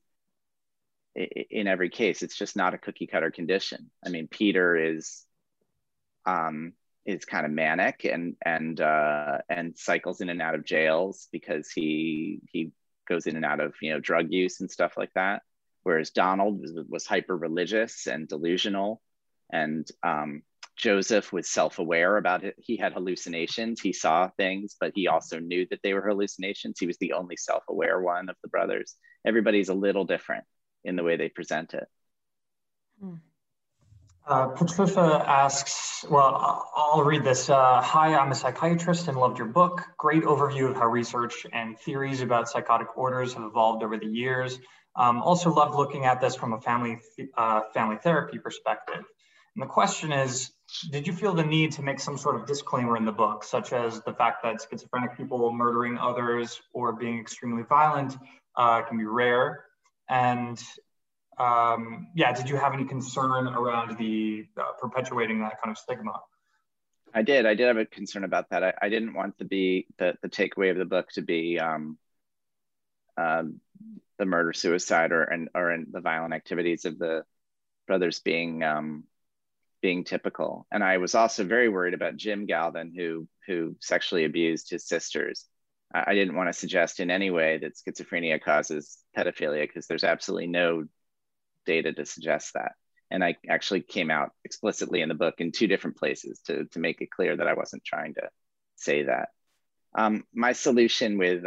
in every case. It's just not a cookie cutter condition. I mean, Peter is kind of manic and cycles in and out of jails because he goes in and out of, you know, drug use and stuff like that. Whereas Donald was hyper religious and delusional, and Joseph was self-aware about it. He had hallucinations. He saw things, but he also knew that they were hallucinations. He was the only self-aware one of the brothers. Everybody's a little different in the way they present it. Patricia asks, well, I'll read this. Hi, I'm a psychiatrist and loved your book. Great overview of how research and theories about psychotic orders have evolved over the years. Also loved looking at this from a family therapy perspective. And the question is, did you feel the need to make some sort of disclaimer in the book, such as the fact that schizophrenic people murdering others or being extremely violent can be rare? And yeah, did you have any concern around the perpetuating that kind of stigma? I did have a concern about that. I didn't want the takeaway of the book to be the murder suicide or in the violent activities of the brothers being typical. And I was also very worried about Jim Galvin, who sexually abused his sisters. I didn't want to suggest in any way that schizophrenia causes pedophilia, because there's absolutely no data to suggest that. And I actually came out explicitly in the book in 2 different places to make it clear that I wasn't trying to say that. My solution with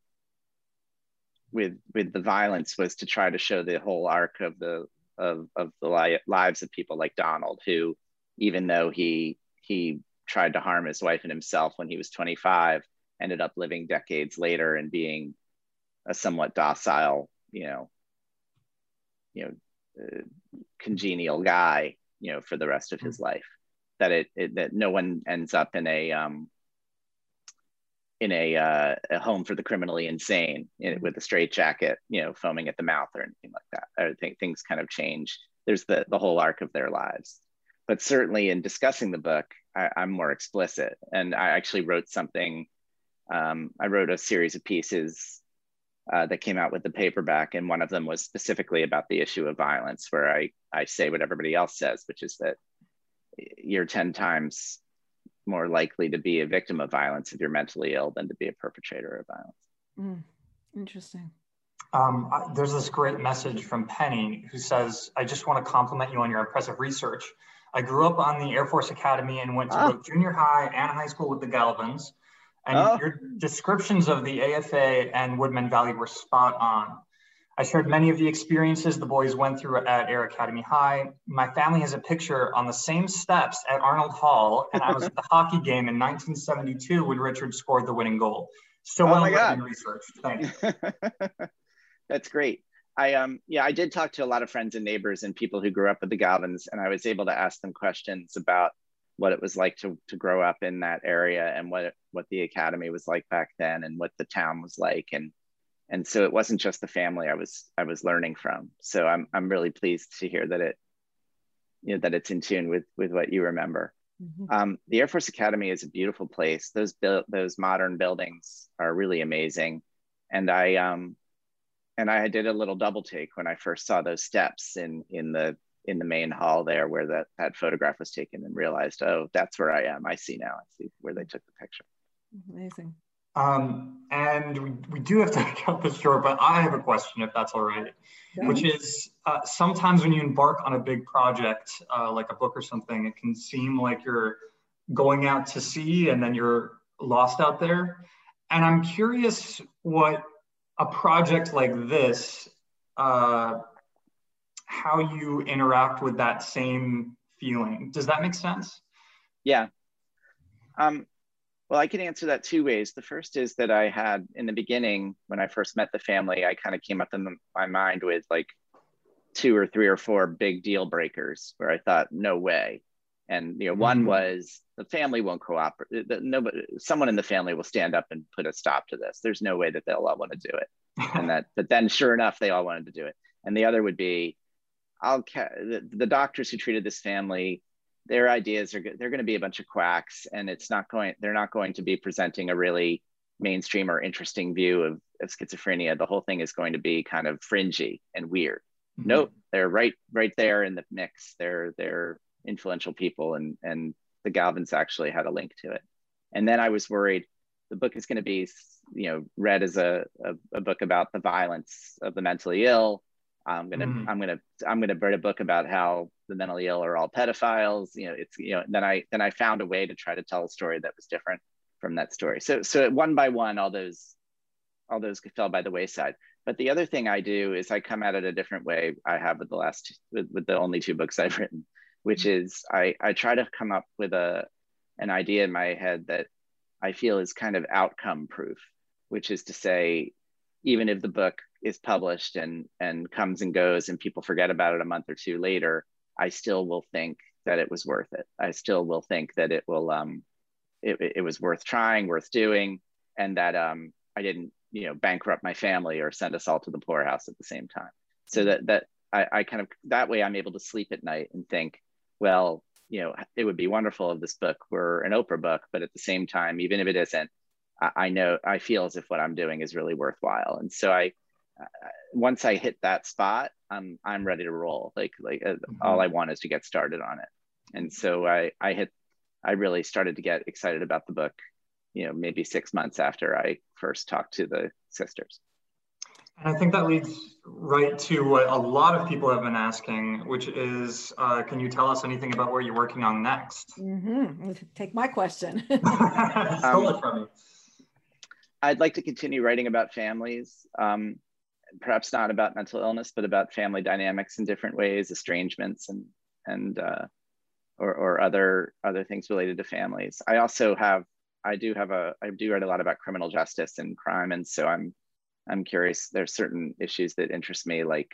the violence was to try to show the whole arc of the lives of people like Donald, who, even though he tried to harm his wife and himself when he was 25, ended up living decades later and being a somewhat docile, congenial guy, for the rest of his life. That that no one ends up in a home for the criminally insane with a straitjacket, foaming at the mouth or anything like that. I think things kind of change. There's the whole arc of their lives. But certainly in discussing the book, I'm more explicit. And I actually wrote something, I wrote a series of pieces that came out with the paperback. And one of them was specifically about the issue of violence, where I say what everybody else says, which is that you're 10 times more likely to be a victim of violence if you're mentally ill than to be a perpetrator of violence. Interesting. There's this great message from Penny, who says, I just want to compliment you on your impressive research. I grew up on the Air Force Academy and went to both junior high and high school with the Galvins. And your descriptions of the AFA and Woodman Valley were spot on. I shared many of the experiences the boys went through at Air Academy High. My family has a picture on the same steps at Arnold Hall, and I was at the hockey game in 1972 when Richard scored the winning goal. So well written research. Thank you. That's great. I did talk to a lot of friends and neighbors and people who grew up with the Galvins, and I was able to ask them questions about what it was like to grow up in that area, and what the academy was like back then, and what the town was like, and so it wasn't just the family I was learning from. So I'm really pleased to hear that that it's in tune with what you remember. Mm-hmm. The Air Force Academy is a beautiful place. Those modern buildings are really amazing, and I did a little double take when I first saw those steps in the main hall there, where that photograph was taken, and realized, oh, that's where I am. I see now. I see where they took the picture. Amazing. And we do have to cut this short, but I have a question, if that's all right, which is sometimes when you embark on a big project, like a book or something, it can seem like you're going out to sea and then you're lost out there. And I'm curious what a project like this, how you interact with that same feeling. Does that make sense? Yeah. Well, I can answer that 2 ways. The first is that I had, in the beginning, when I first met the family, I kind of came up in my mind with like 2 or 3 or 4 big deal breakers where I thought, no way. And one was, the family won't cooperate. Someone in the family will stand up and put a stop to this. There's no way that they'll all want to do it. But then sure enough, they all wanted to do it. And the other would be, the doctors who treated this family, their ideas are good. They're going to be a bunch of quacks, and they're not going to be presenting a really mainstream or interesting view of schizophrenia. The whole thing is going to be kind of fringy and weird. Mm-hmm. Nope, they're right there in the mix. They're influential people, and the Galvins actually had a link to it. And then I was worried the book is going to be, read as a book about the violence of the mentally ill. I'm gonna write a book about how the mentally ill are all pedophiles. Then I found a way to try to tell a story that was different from that story. So one by one, all those fell by the wayside. But the other thing I do is I come at it a different way. I have with the only 2 books I've written, which is I try to come up with an idea in my head that I feel is kind of outcome proof, which is to say, even if the book is published and comes and goes and people forget about it a month or 2 later, I still will think that it was worth it. I still will think that it will, it was worth trying, worth doing, and that I didn't, bankrupt my family or send us all to the poorhouse at the same time. So that I kind of, that way I'm able to sleep at night and think, well, it would be wonderful if this book were an Oprah book, but at the same time, even if it isn't, I feel as if what I'm doing is really worthwhile. And so once I hit that spot, I'm ready to roll. Like all I want is to get started on it. And so I really started to get excited about the book, maybe 6 months after I first talked to the sisters. And I think that leads right to what a lot of people have been asking, which is, can you tell us anything about what you're working on next? Mm-hmm. Take my question. Stole it from me. I'd like to continue writing about families, perhaps not about mental illness, but about family dynamics in different ways, estrangements and or other things related to families. I do write a lot about criminal justice and crime, and so I'm curious. There's certain issues that interest me, like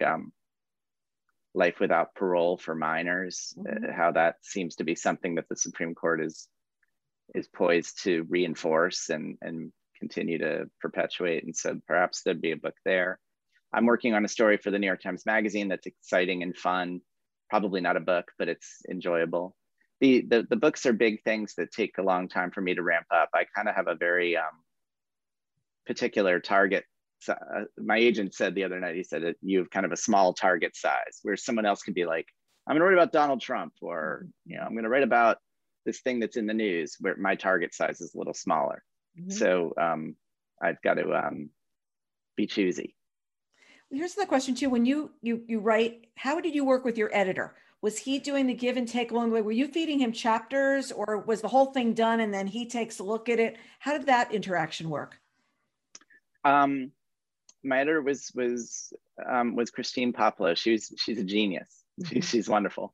life without parole for minors, how that seems to be something that the Supreme Court is poised to reinforce and continue to perpetuate. And so perhaps there'd be a book there. I'm working on a story for the New York Times Magazine that's exciting and fun. Probably not a book, but it's enjoyable. The books are big things that take a long time for me to ramp up. I kind of have a very particular target. My agent said the other night, he said that you have kind of a small target size, where someone else could be like, I'm gonna write about Donald Trump, or I'm gonna write about this thing that's in the news, where my target size is a little smaller. So I've got to be choosy. Here's the question too. When you write, how did you work with your editor? Was he doing the give and take along the way? Were you feeding him chapters, or was the whole thing done and then he takes a look at it? How did that interaction work? My editor was Christine Poplow. She's a genius. She's wonderful.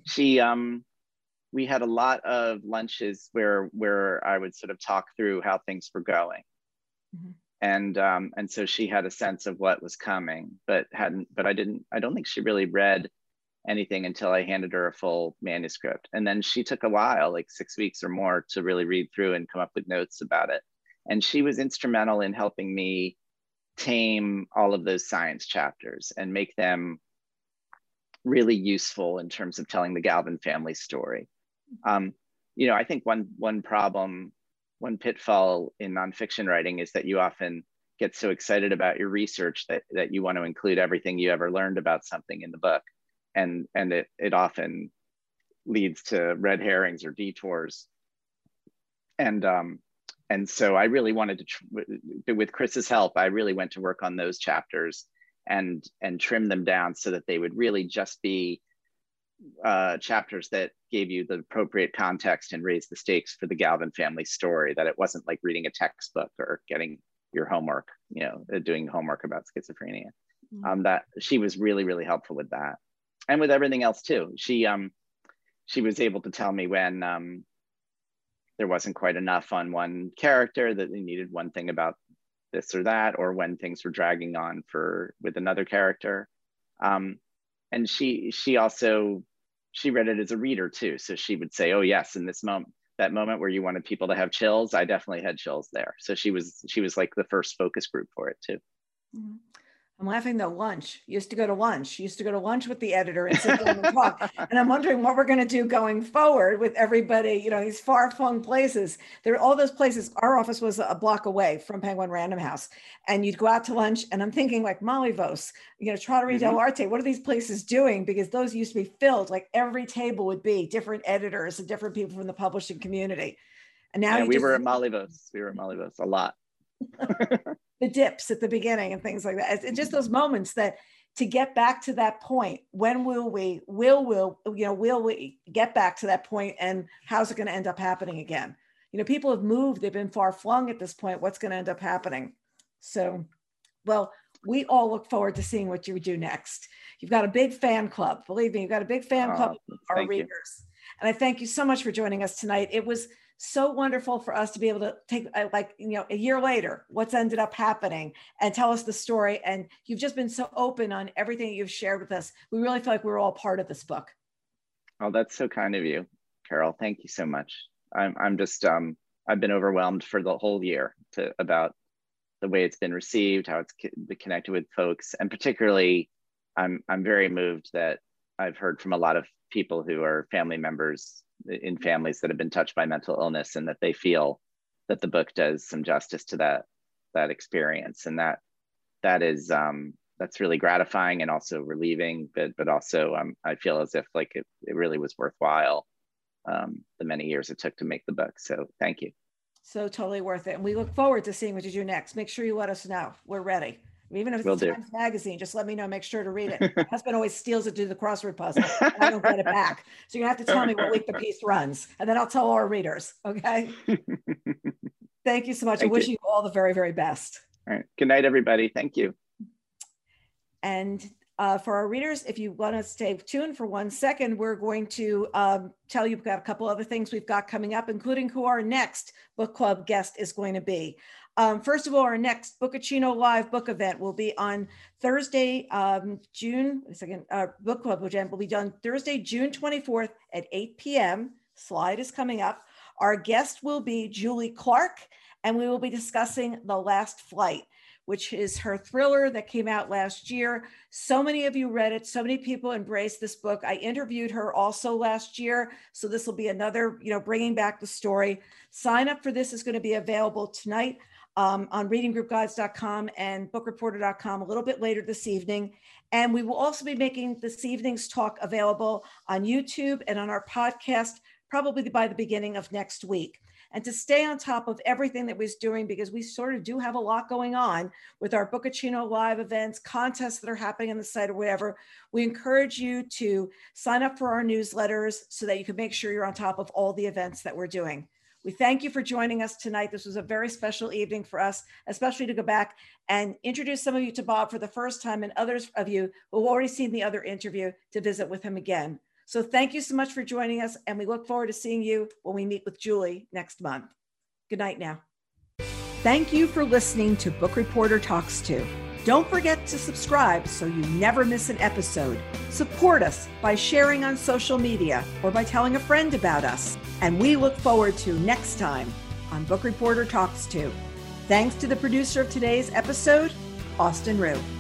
We had a lot of lunches where I would sort of talk through how things were going. And so she had a sense of what was coming, but I don't think she really read anything until I handed her a full manuscript. And then she took a while, like 6 weeks or more, to really read through and come up with notes about it. And she was instrumental in helping me tame all of those science chapters and make them really useful in terms of telling the Galvin family story. I think one problem, one pitfall in nonfiction writing is that you often get so excited about your research that you want to include everything you ever learned about something in the book. And it often leads to red herrings or detours. And so I really wanted to, with Chris's help, I really went to work on those chapters and trim them down so that they would really just be chapters that gave you the appropriate context and raised the stakes for the Galvin family story, that it wasn't like reading a textbook or getting your homework, doing homework about schizophrenia. That she was really, really helpful with that. And with everything else too. She was able to tell me when there wasn't quite enough on one character, that they needed one thing about this or that, or when things were dragging on with another character. And she read it as a reader too. So she would say, oh yes, in this moment, that moment where you wanted people to have chills, I definitely had chills there. So she was like the first focus group for it too. I'm laughing though, lunch. You used to go to lunch with the editor and sit down and talk. And I'm wondering what we're going to do going forward with everybody, these far-flung places. There are all those places. Our office was a block away from Penguin Random House. And you'd go out to lunch, and I'm thinking like Mollyvos, Trattoria dell'Arte, what are these places doing? Because those used to be filled, like every table would be different editors and different people from the publishing community. And now we were at Mollyvos. We were at Mollyvos a lot. The dips at the beginning and things like that. And just those moments that to get back to that point, when will we get back to that point, and how's it going to end up happening again? People have moved, they've been far flung at this point. What's going to end up happening? So, well, we all look forward to seeing what you do next. You've got a big fan club. Believe me, you've got a big fan club of our readers. And I thank you so much for joining us tonight. It was so wonderful for us to be able to take a year later, what's ended up happening, and tell us the story. And you've just been so open on everything you've shared with us. We really feel like we're all part of this book. Oh, that's so kind of you, Carol. Thank you so much. I'm just, I've been overwhelmed for the whole year about the way it's been received, how it's connected with folks. And particularly, I'm very moved that I've heard from a lot of people who are family members in families that have been touched by mental illness, and that they feel that the book does some justice to that experience. And that is, that's really gratifying and also relieving, but also I feel as if like it really was worthwhile, the many years it took to make the book. So thank you. So totally worth it. And we look forward to seeing what you do next. Make sure you let us know. We're ready. Even if it's Times Magazine, just let me know, make sure to read it. My husband always steals it to the crossword puzzle. And I don't get it back. So you have to tell me what week the piece runs, and then I'll tell our readers, okay? Thank you so much. I wish you all the very, very best. All right. Good night, everybody. Thank you. And for our readers, if you want to stay tuned for 1 second, we're going to tell you about a couple other things we've got coming up, including who our next book club guest is going to be. First of all, our next Bookachino Live book event will be on Thursday, book club event will be done Thursday, June 24th at 8 p.m. Slide is coming up. Our guest will be Julie Clark, and we will be discussing The Last Flight, which is her thriller that came out last year. So many of you read it. So many people embraced this book. I interviewed her also last year. So this will be another, bringing back the story. Sign up for this is going to be available tonight on readinggroupguides.com and bookreporter.com a little bit later this evening. And we will also be making this evening's talk available on YouTube and on our podcast, probably by the beginning of next week. And to stay on top of everything that we're doing, because we sort of do have a lot going on with our Bookachino Live events, contests that are happening on the site or whatever, we encourage you to sign up for our newsletters so that you can make sure you're on top of all the events that we're doing. We thank you for joining us tonight. This was a very special evening for us, especially to go back and introduce some of you to Bob for the first time, and others of you who have already seen the other interview to visit with him again. So thank you so much for joining us, and we look forward to seeing you when we meet with Julie next month. Good night now. Thank you for listening to Book Reporter Talks To. Don't forget to subscribe so you never miss an episode. Support us by sharing on social media or by telling a friend about us. And we look forward to next time on Book Reporter Talks To. Thanks to the producer of today's episode, Austin Rue.